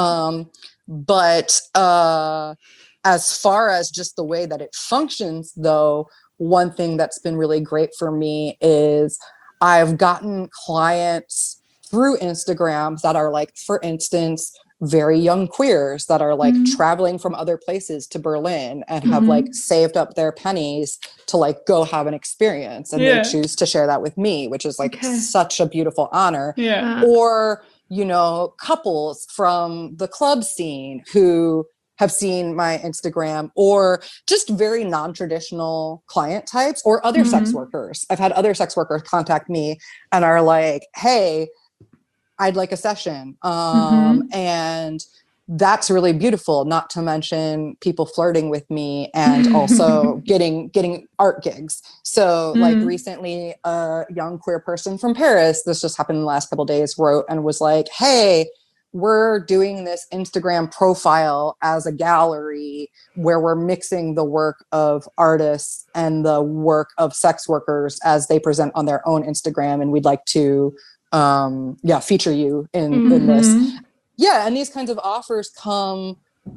But as far as just the way that it functions, though, one thing that's been really great for me is I've gotten clients through Instagram that are like, for instance, very young queers that are like traveling from other places to Berlin and have like saved up their pennies to like go have an experience, and they choose to share that with me, which is like such a beautiful honor. Or, you know, couples from the club scene who have seen my Instagram, or just very non-traditional client types, or other sex workers. I've had other sex workers contact me and are like, hey, I'd like a session. And that's really beautiful, not to mention people flirting with me and also getting art gigs. So like recently, a young queer person from Paris, this just happened in the last couple of days, wrote and was like, hey, we're doing this Instagram profile as a gallery where we're mixing the work of artists and the work of sex workers as they present on their own Instagram. And we'd like to, feature you in this. Yeah. And these kinds of offers come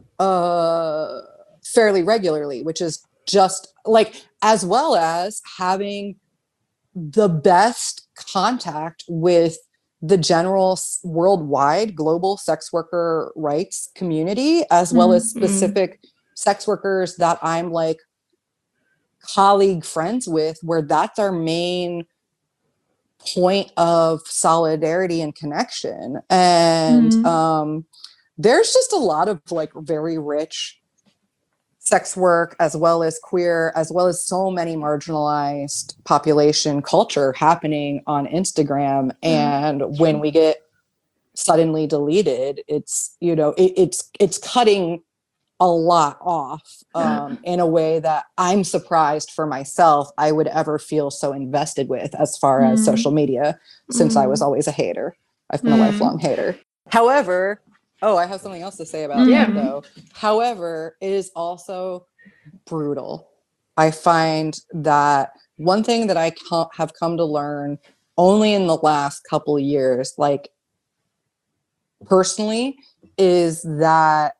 fairly regularly, which is just like, as well as having the best contact with the general worldwide global sex worker rights community, as well as specific sex workers that I'm like colleague friends with, where that's our main point of solidarity and connection. And there's just a lot of like very rich sex work, as well as queer, as well as so many marginalized population culture happening on Instagram. And when we get suddenly deleted, it's, you know, it's cutting a lot off in a way that I'm surprised for myself I would ever feel so invested with as far as social media, since I was always a hater. I've been a lifelong hater. However, I have something else to say about that though. However, it is also brutal. I find that one thing that I have come to learn only in the last couple of years, like personally, is that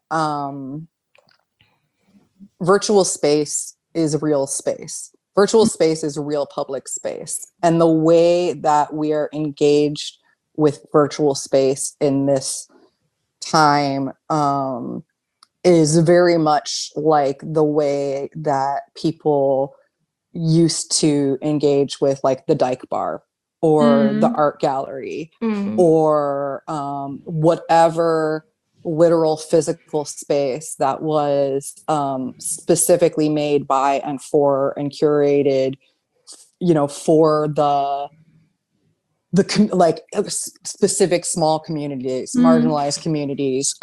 virtual space is real space. Virtual space is real public space. And the way that we are engaged with virtual space in this time is very much like the way that people used to engage with like the Dyke Bar or the art gallery or whatever literal physical space that was specifically made by and for and curated, you know, for the like specific small communities, marginalized communities,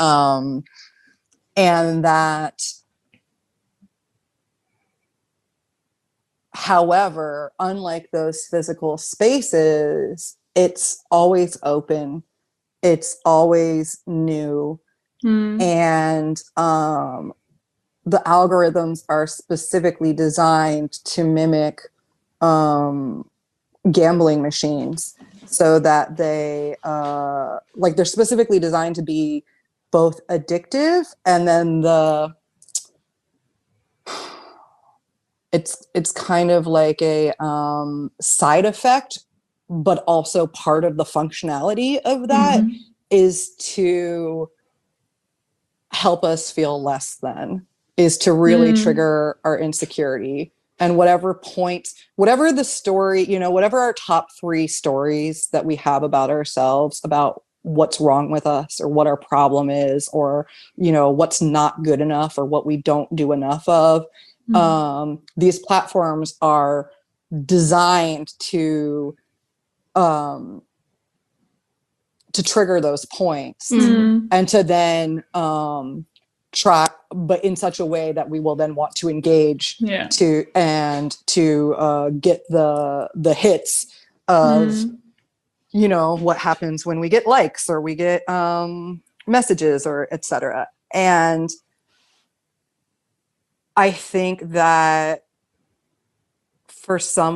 and that, however, unlike those physical spaces, it's always open, it's always new, and the algorithms are specifically designed to mimic gambling machines, so that they like they're specifically designed to be both addictive, and then it's kind of like a side effect, but also part of the functionality of that is to help us feel less than, is to really trigger our insecurity. And whatever the story, you know, whatever our top 3 stories that we have about ourselves, about what's wrong with us or what our problem is, or, you know, what's not good enough or what we don't do enough of, these platforms are designed to trigger those points and to then track, but in such a way that we will then want to engage to get the hits of you know, what happens when we get likes or we get messages or etc. And I think that for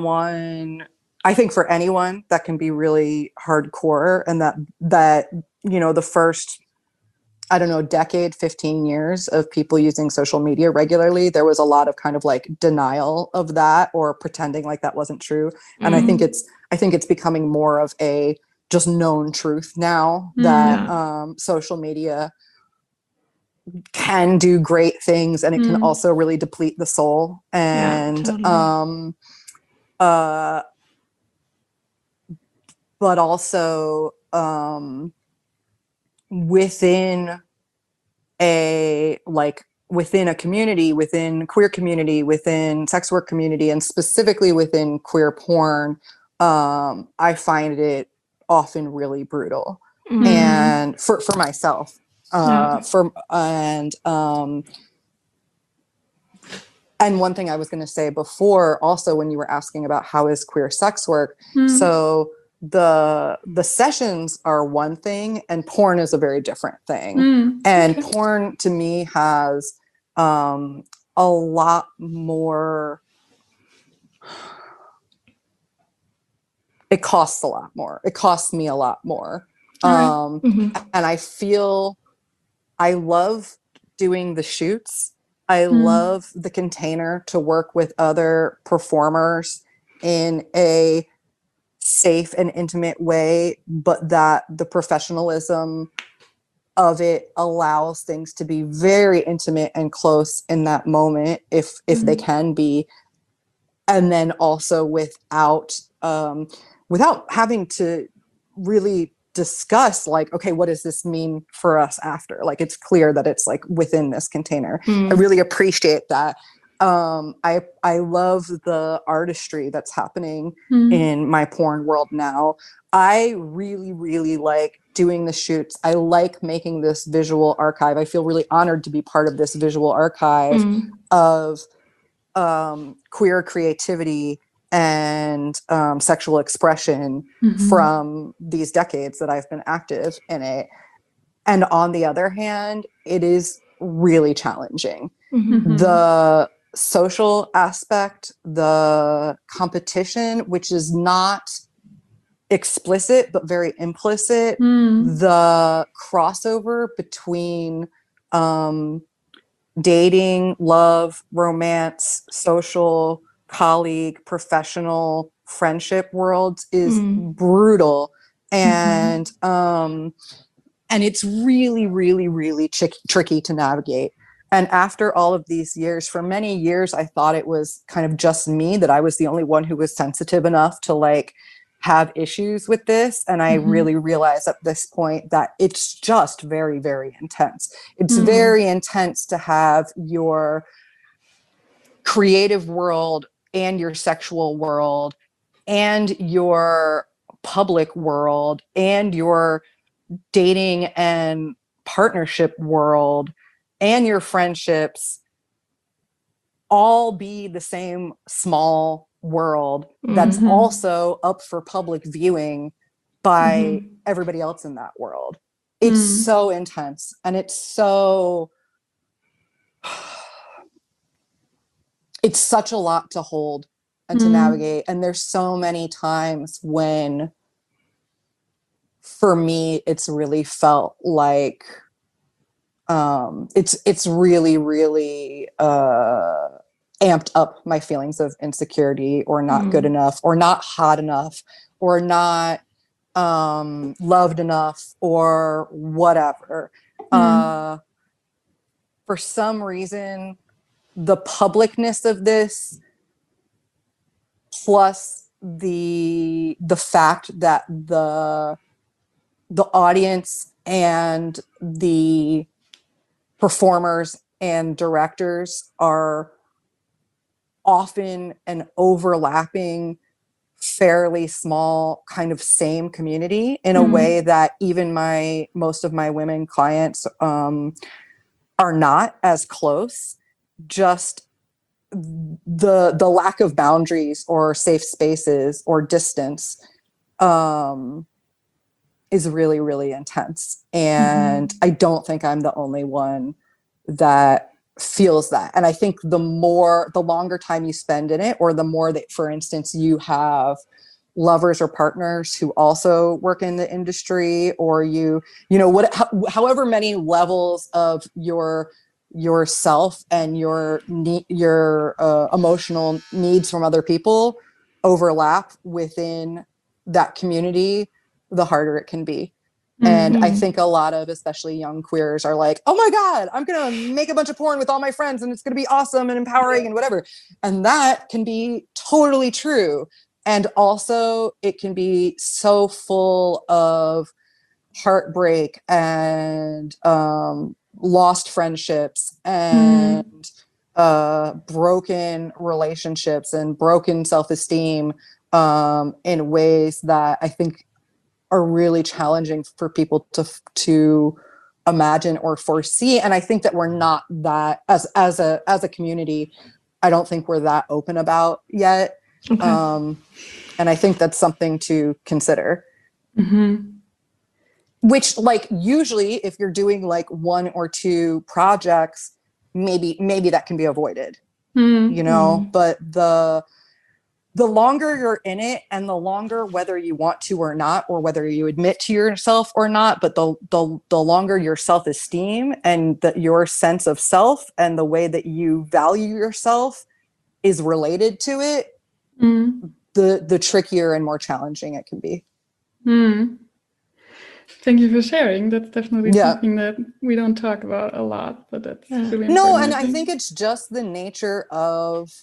anyone, that can be really hardcore, and that you know, the first, I don't know, decade, 15 years of people using social media regularly, there was a lot of kind of like denial of that or pretending like that wasn't true. And I think it's becoming more of a just known truth now that social media can do great things, and it can also really deplete the soul. And but also within a community, within queer community, within sex work community, and specifically within queer porn, I find it often really brutal. And for myself, and one thing I was going to say before, also, when you were asking about how is queer sex work, so the sessions are one thing and porn is a very different thing. And porn to me has a lot more, it costs a lot more. It costs me a lot more. And I feel, I love doing the shoots. I love the container to work with other performers in a safe and intimate way, but that the professionalism of it allows things to be very intimate and close in that moment, if they can be, and then also without having to really discuss like, okay, what does this mean for us after? Like, it's clear that it's like within this container. I really appreciate that. I love the artistry that's happening in my porn world now. I really, really like doing the shoots. I like making this visual archive. I feel really honored to be part of this visual archive of queer creativity and sexual expression from these decades that I've been active in it. And on the other hand, it is really challenging. The social aspect, the competition, which is not explicit but very implicit, the crossover between dating, love, romance, social, colleague, professional, friendship worlds is brutal. And it's really, really, really tricky to navigate. And after all of these years, for many years, I thought it was kind of just me, that I was the only one who was sensitive enough to like have issues with this. And I really realized at this point that it's just very, very intense. It's very intense to have your creative world and your sexual world and your public world and your dating and partnership world and your friendships all be the same small world that's also up for public viewing by everybody else in that world. It's so intense, and it's such a lot to hold and to navigate. And there's so many times when, for me, it's really felt like it's really, really amped up my feelings of insecurity, or not good enough, or not hot enough, or not loved enough, or whatever. For some reason, the publicness of this, plus the fact that the audience and the performers and directors are often an overlapping, fairly small kind of same community, in a way that even most of my women clients are not as close. Just the lack of boundaries or safe spaces or distance is really, really intense. And I don't think I'm the only one that feels that. And I think the longer time you spend in it, or the more that, for instance, you have lovers or partners who also work in the industry, or however many levels of yourself and your emotional needs from other people overlap within that community, the harder it can be. And I think a lot of, especially young queers, are like, oh my God, I'm going to make a bunch of porn with all my friends and it's going to be awesome and empowering and whatever. And that can be totally true. And also it can be so full of heartbreak and lost friendships and broken relationships and broken self-esteem in ways that I think are really challenging for people to imagine or foresee. And I think that we're not that, as a community, I don't think we're that open about yet. Okay. And I think that's something to consider. Which, like, usually if you're doing like 1 or 2 projects, maybe that can be avoided, but the longer you're in it, and the longer, whether you want to or not, or whether you admit to yourself or not, but the longer your self-esteem and your sense of self and the way that you value yourself is related to it, the trickier and more challenging it can be. Thank you for sharing. That's definitely Yeah. something that we don't talk about a lot, but that's really important. No, and I think it's just the nature of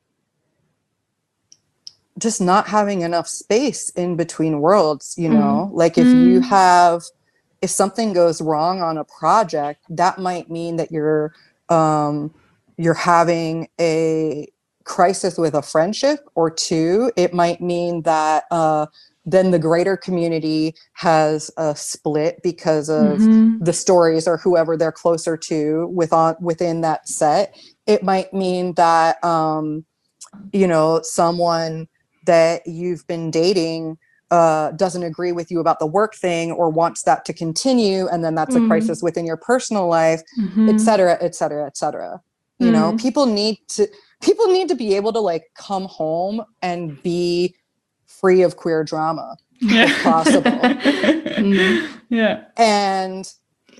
just not having enough space in between worlds, you know, like if something goes wrong on a project, that might mean that you're having a crisis with a friendship or two. It might mean that then the greater community has a split because of the stories or whoever they're closer to within that set. It might mean that you know, someone that you've been dating doesn't agree with you about the work thing or wants that to continue, and then that's a crisis within your personal life, et cetera, et cetera, et cetera. You know, people need to be able to like come home and be free of queer drama if possible. Yeah. And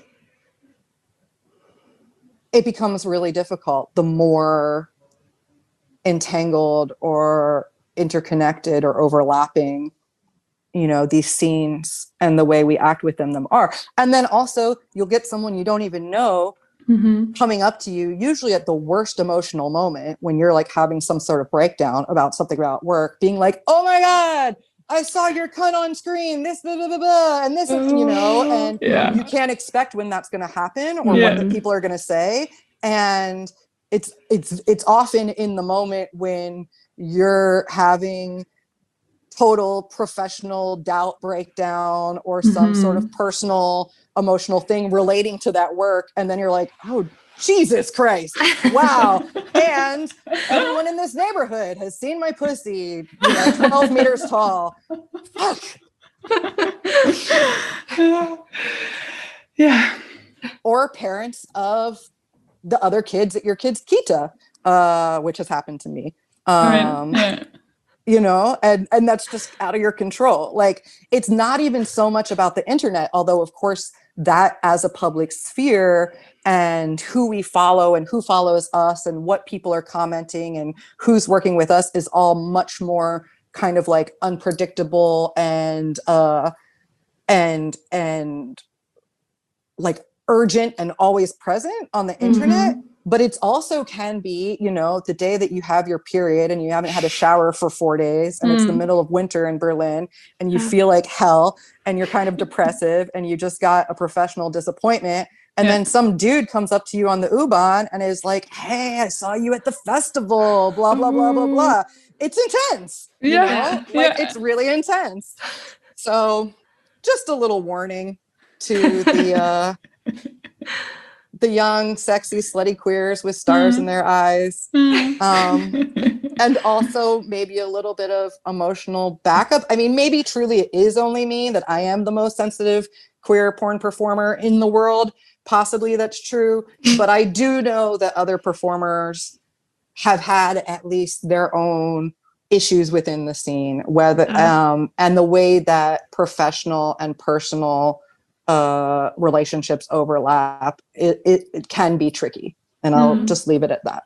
it becomes really difficult the more entangled or interconnected or overlapping, you know, these scenes and the way we act with them are. And then also you'll get someone you don't even know coming up to you, usually at the worst emotional moment when you're like having some sort of breakdown about something about work, being like, oh my God, I saw your cunt on screen, this, blah, blah, blah, blah, and this, you know, and you can't expect when that's going to happen or what the people are going to say. And it's often in the moment when you're having total professional doubt breakdown or some sort of personal emotional thing relating to that work, and then you're like, oh Jesus Christ, wow. And everyone in this neighborhood has seen my pussy, you know, 12 meters tall. Fuck. Yeah. Or parents of the other kids at your kid's kita, which has happened to me. You know, and that's just out of your control. Like, it's not even so much about the internet, although of course that as a public sphere and who we follow and who follows us and what people are commenting and who's working with us is all much more kind of like unpredictable and like urgent and always present on the internet. But it's also can be, you know, the day that you have your period and you haven't had a shower for 4 days and it's the middle of winter in Berlin and you feel like hell and you're kind of depressive and you just got a professional disappointment. And then some dude comes up to you on the U-Bahn and is like, hey, I saw you at the festival, blah, blah, blah, blah, blah. It's intense, you know? Like, it's really intense. So just a little warning to the young, sexy, slutty queers with stars in their eyes. And also maybe a little bit of emotional backup. I mean, maybe truly it is only me that I am the most sensitive queer porn performer in the world. Possibly that's true. But I do know that other performers have had at least their own issues within the scene, whether and the way that professional and personal relationships overlap, it can be tricky, and I'll just leave it at that.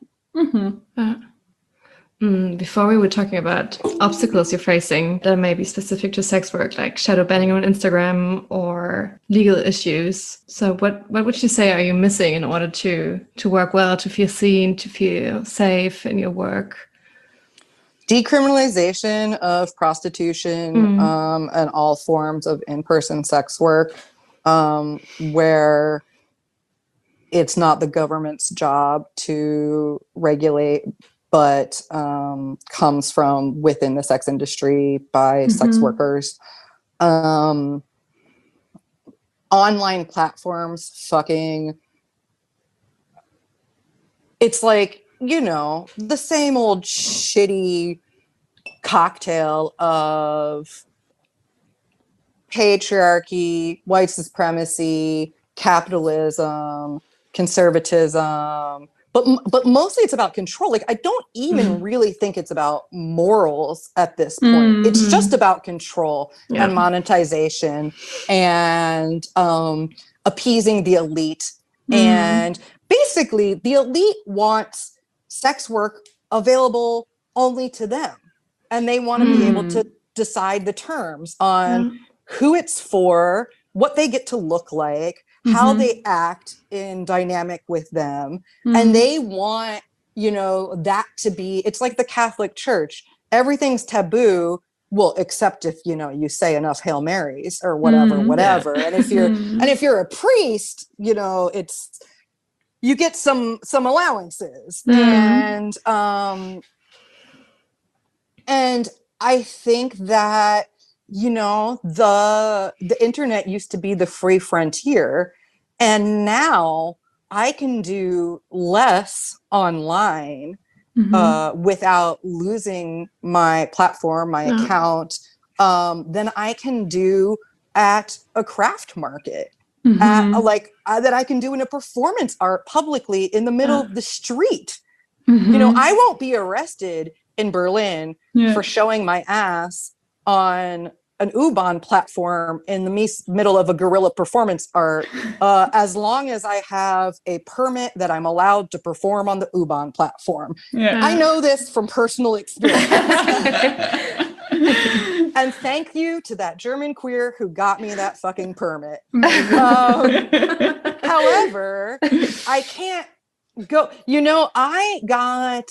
Before we were talking about obstacles you're facing that may be specific to sex work, like shadow banning on Instagram or legal issues. So what would you say are you missing in order to work well, to feel seen, to feel safe in your work? Decriminalization of prostitution and all forms of in-person sex work, where it's not the government's job to regulate, but comes from within the sex industry by sex workers. Online platforms, it's like, you know, the same old shitty cocktail of patriarchy, white supremacy, capitalism, conservatism, but mostly it's about control. Like, I don't even really think it's about morals at this point. It's just about control and monetization and appeasing the elite. And basically, the elite wants sex work available only to them. and they want to be able to decide the terms on who it's for, what they get to look like, how they act in dynamic with them. And they want, you know, that to be, it's like the Catholic Church. Everything's taboo. Well, except if, you know, you say enough Hail Marys or whatever. And if you're a priest, you know, you get some allowances. And I think that, you know, the internet used to be the free frontier, and now I can do less online without losing my platform, my account, than I can do at a craft market, that I can do in a performance art publicly in the middle of the street. You know, I won't be arrested in Berlin for showing my ass on an U-Bahn platform in the middle of a guerrilla performance art, as long as I have a permit that I'm allowed to perform on the U-Bahn platform. I know this from personal experience. And thank you to that German queer who got me that fucking permit. However, I can't go, you know, I got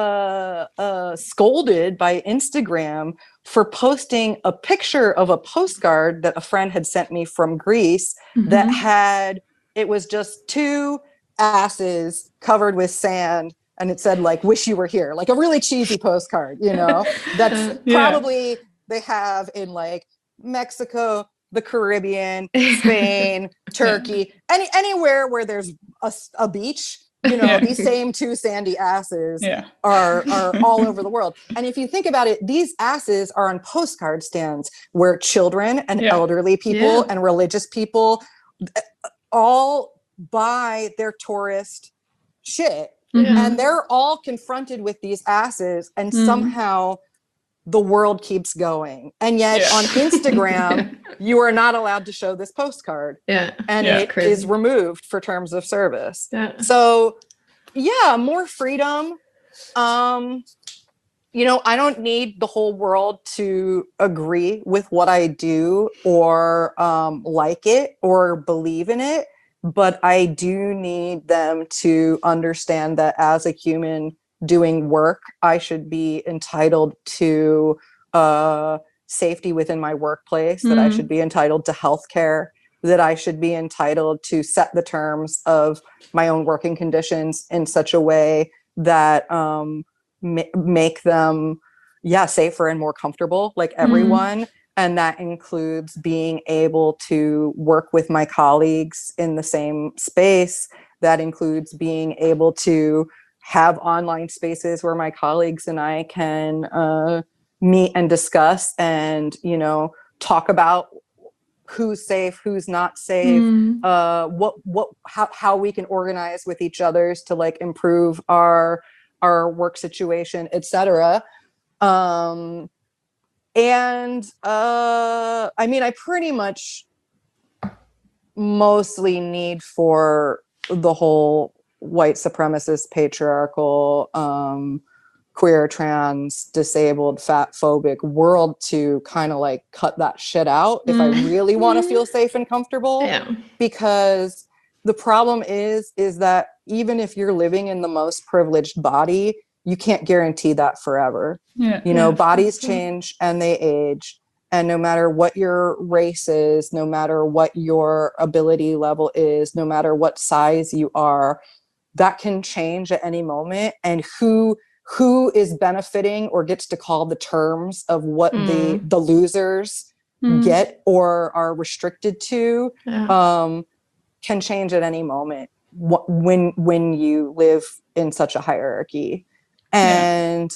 scolded by Instagram for posting a picture of a postcard that a friend had sent me from Greece it was just two asses covered with sand, and it said like, wish you were here, like a really cheesy postcard, you know, that's probably they have in like Mexico, the Caribbean, Spain, Turkey, anywhere where there's a beach. You know, these same two sandy asses are all over the world. And if you think about it, these asses are on postcard stands where children and elderly people and religious people all buy their tourist shit. And they're all confronted with these asses, and somehow the world keeps going. And yet on Instagram, you are not allowed to show this postcard. And it is removed for terms of service. So more freedom. You know, I don't need the whole world to agree with what I do or like it or believe in it. But I do need them to understand that as a human doing work, I should be entitled to safety within my workplace, that I should be entitled to healthcare, that I should be entitled to set the terms of my own working conditions in such a way that make them, safer and more comfortable, like everyone. And that includes being able to work with my colleagues in the same space. That includes being able to have online spaces where my colleagues and I can meet and discuss and, you know, talk about who's safe, who's not safe, how we can organize with each others to like improve our work situation, etc. I mean, I pretty much mostly need for the whole white supremacist, patriarchal, queer, trans, disabled, fat phobic world to kind of like cut that shit out if I really want to feel safe and comfortable. Because the problem is that even if you're living in the most privileged body, you can't guarantee that forever. You know, bodies change and they age. And no matter what your race is, no matter what your ability level is, no matter what size you are, that can change at any moment. And who is benefiting or gets to call the terms of what the losers get or are restricted to can change at any moment when you live in such a hierarchy. And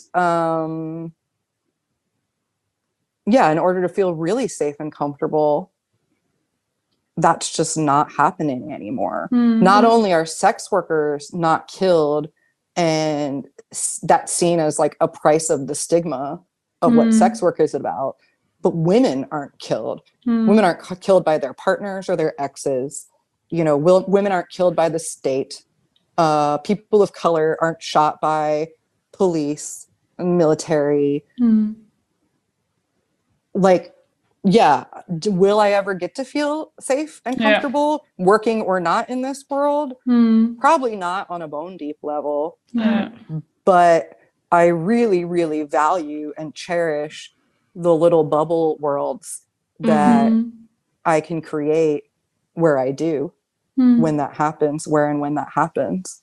in order to feel really safe and comfortable, that's just not happening anymore. Not only are sex workers not killed, and that's seen as like a price of the stigma of what sex work is about, but women aren't killed. Women aren't killed by their partners or their exes. You know, women aren't killed by the state. People of color aren't shot by police and military. like, yeah, will I ever get to feel safe and comfortable working or not in this world? Probably not on a bone deep level. But I really, really value and cherish the little bubble worlds that I can create where I do when that happens, where and when that happens.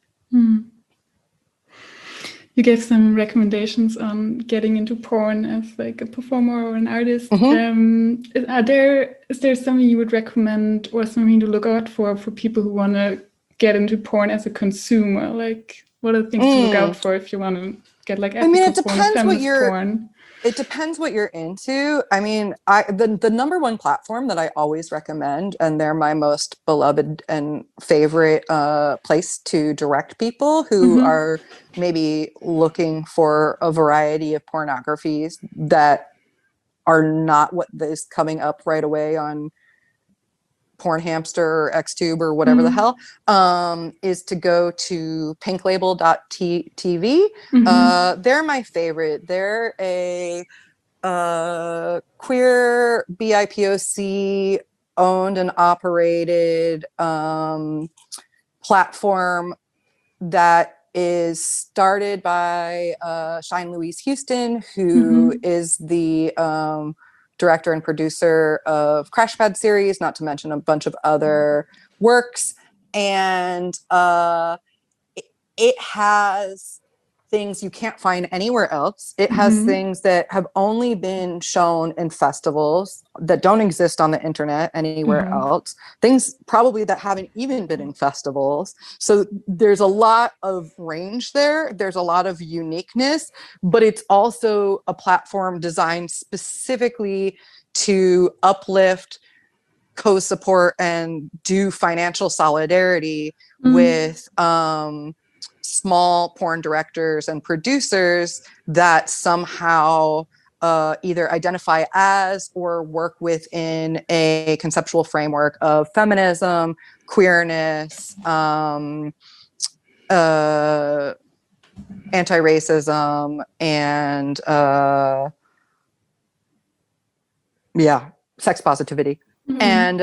You gave some recommendations on getting into porn as like a performer or an artist. Is there something you would recommend or something to look out for people who want to get into porn as a consumer? Like, what are the things to look out for if you want to get like ethical porn, feminist porn? It depends what you're into. I mean, the number one platform that I always recommend, and they're my most beloved and favorite place to direct people who are maybe looking for a variety of pornographies that are not what is coming up right away on Porn Hamster or Xtube or whatever the hell, is to go to pinklabel.tv. They're my favorite. They're a queer BIPOC owned and operated platform that is started by Shine Louise Houston, who is the director and producer of Crash Pad series, not to mention a bunch of other works. And it has things you can't find anywhere else. It has things that have only been shown in festivals that don't exist on the internet anywhere else. Things probably that haven't even been in festivals. So there's a lot of range there. There's a lot of uniqueness, but it's also a platform designed specifically to uplift, co-support, and do financial solidarity with small porn directors and producers that somehow either identify as or work within a conceptual framework of feminism, queerness, anti-racism, and sex positivity. And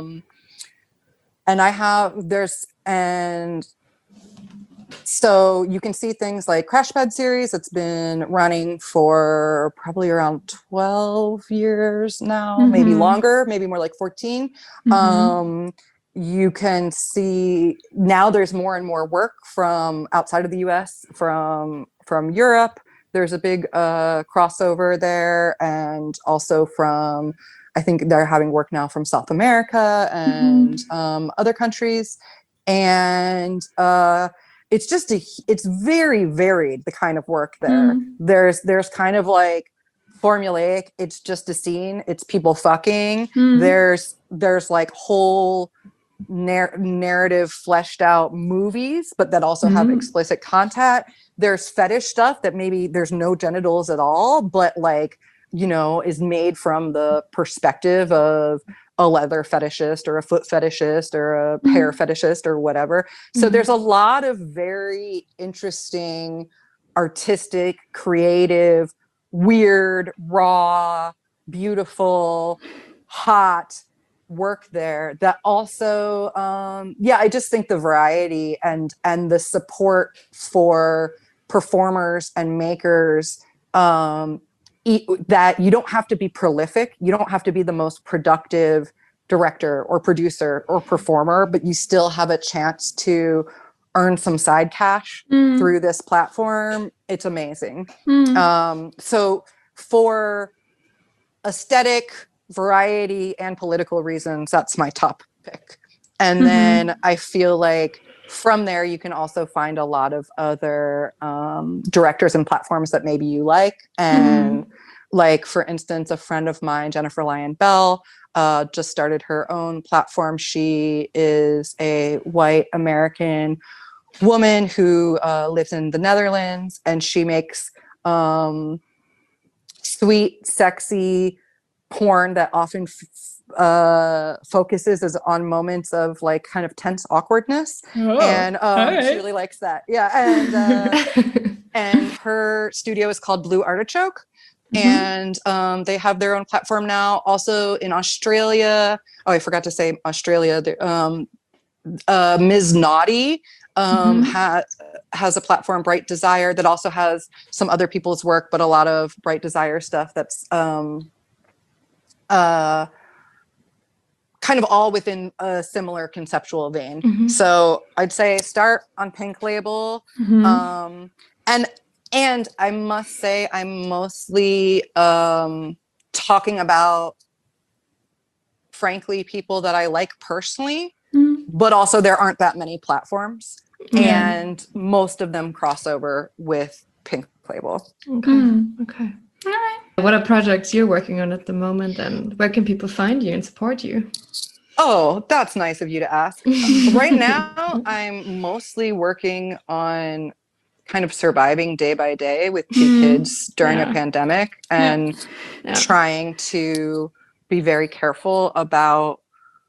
so you can see things like Crash Pad series. It's been running for probably around 12 years now, maybe longer, maybe more like 14. You can see now there's more and more work from outside of the US, from Europe. There's a big crossover there, and also from, I think they're having work now from South America and other countries. And it's very varied, the kind of work there. There's kind of like formulaic, it's just a scene, it's people fucking. There's like whole narrative fleshed out movies, but that also have explicit content. There's fetish stuff that maybe there's no genitals at all, but like, you know, is made from the perspective of a leather fetishist or a foot fetishist or a hair fetishist or whatever. So there's a lot of very interesting, artistic, creative, weird, raw, beautiful, hot work there that also, I just think the variety and the support for performers and makers, that you don't have to be prolific. You don't have to be the most productive director or producer or performer, but you still have a chance to earn some side cash through this platform. It's amazing. So for aesthetic, variety, and political reasons, that's my top pick. And then I feel like from there, you can also find a lot of other directors and platforms that maybe you like. And like, for instance, a friend of mine, Jennifer Lyon Bell, just started her own platform. She is a white American woman who lives in the Netherlands, and she makes sweet, sexy porn that often focuses on moments of like kind of tense awkwardness. And she really likes that. And and her studio is called Blue Artichoke, And they have their own platform now. Also in Australia, I forgot to say Australia, Ms. Naughty has a platform, Bright Desire, that also has some other people's work, but a lot of Bright Desire stuff that's kind of all within a similar conceptual vein. So I'd say start on Pink Label. And I must say I'm mostly talking about, frankly, people that I like personally, but also there aren't that many platforms. And most of them cross over with Pink Label. Okay. All right. What are projects you're working on at the moment, and where can people find you and support you? Oh, that's nice of you to ask. Right now, I'm mostly working on kind of surviving day by day with 2 kids during a pandemic and trying to be very careful about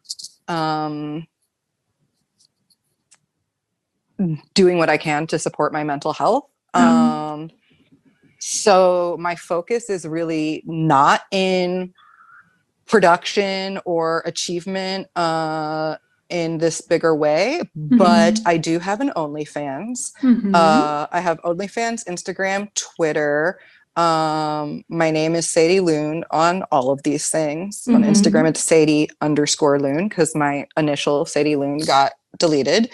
doing what I can to support my mental health. So my focus is really not in production or achievement in this bigger way, but I do have an OnlyFans. I have OnlyFans, Instagram, Twitter. My name is Sadie Loon on all of these things. On Instagram, it's Sadie_Loon because my initial Sadie Loon got deleted.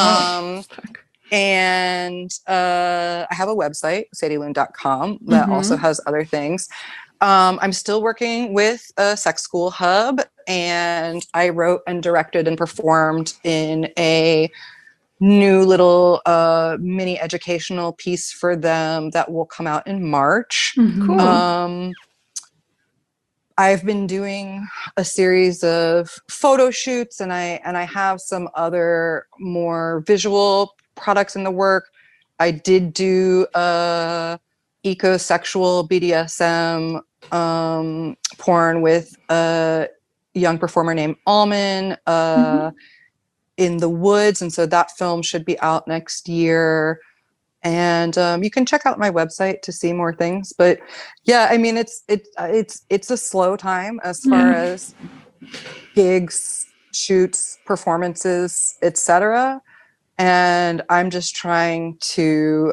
And I have a website, sadieloon.com, that also has other things. I'm still working with a sex school hub, and I wrote and directed and performed in a new little mini educational piece for them that will come out in March. Cool. I've been doing a series of photo shoots, and I have some other more visual products in the work. I did do a ecosexual BDSM porn with a young performer named Alman in the woods, and so that film should be out next year. And you can check out my website to see more things. But yeah, I mean, it's a slow time as far as gigs, shoots, performances, etc. And I'm just trying to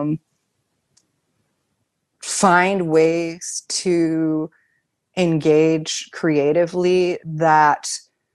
find ways to engage creatively that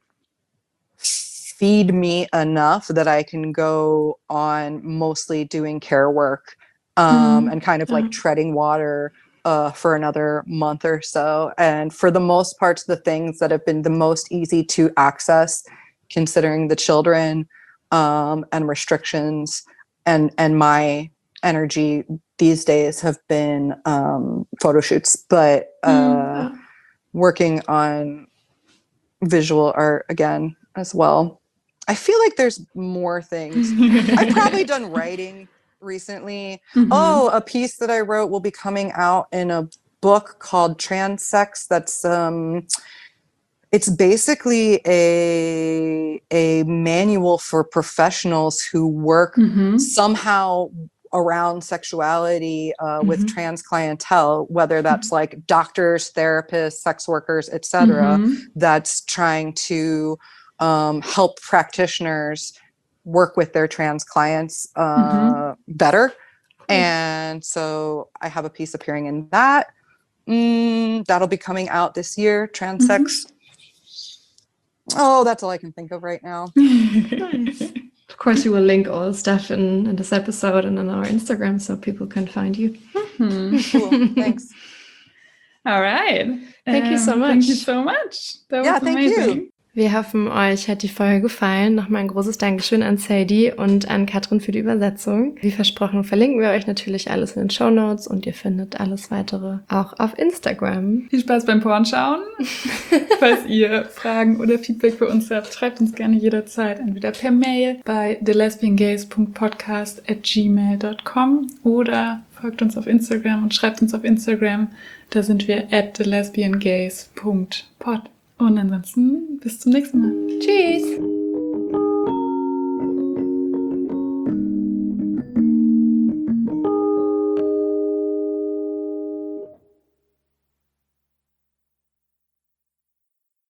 feed me enough that I can go on mostly doing care work and kind of like treading water for another month or so. And for the most part, the things that have been the most easy to access, considering the children and restrictions and my energy these days, have been photo shoots, but working on visual art again as well. I feel like there's more things. I've probably done writing recently. A piece that I wrote will be coming out in a book called Transsex. That's it's basically a manual for professionals who work somehow around sexuality with trans clientele, whether that's like doctors, therapists, sex workers, etc. That's trying to help practitioners work with their trans clients better. And so I have a piece appearing in that. That'll be coming out this year, Transsex. Oh, that's all I can think of right now. Nice. Of course, we will link all the stuff in this episode and on our Instagram so people can find you. Cool. Thanks. All right. Thank you so much. Thank you so much. That was amazing. You. Wir hoffen, euch hat die Folge gefallen. Nochmal ein großes Dankeschön an Sadie und an Katrin für die Übersetzung. Wie versprochen verlinken wir euch natürlich alles in den Shownotes und ihr findet alles weitere auch auf Instagram. Viel Spaß beim Pornschauen. Falls ihr Fragen oder Feedback für uns habt, schreibt uns gerne jederzeit entweder per Mail bei thelesbiangays.podcast@gmail.com oder folgt uns auf Instagram und schreibt uns auf Instagram. Da sind wir @thelesbiangays.pod. Und ansonsten bis zum nächsten Mal. Tschüss!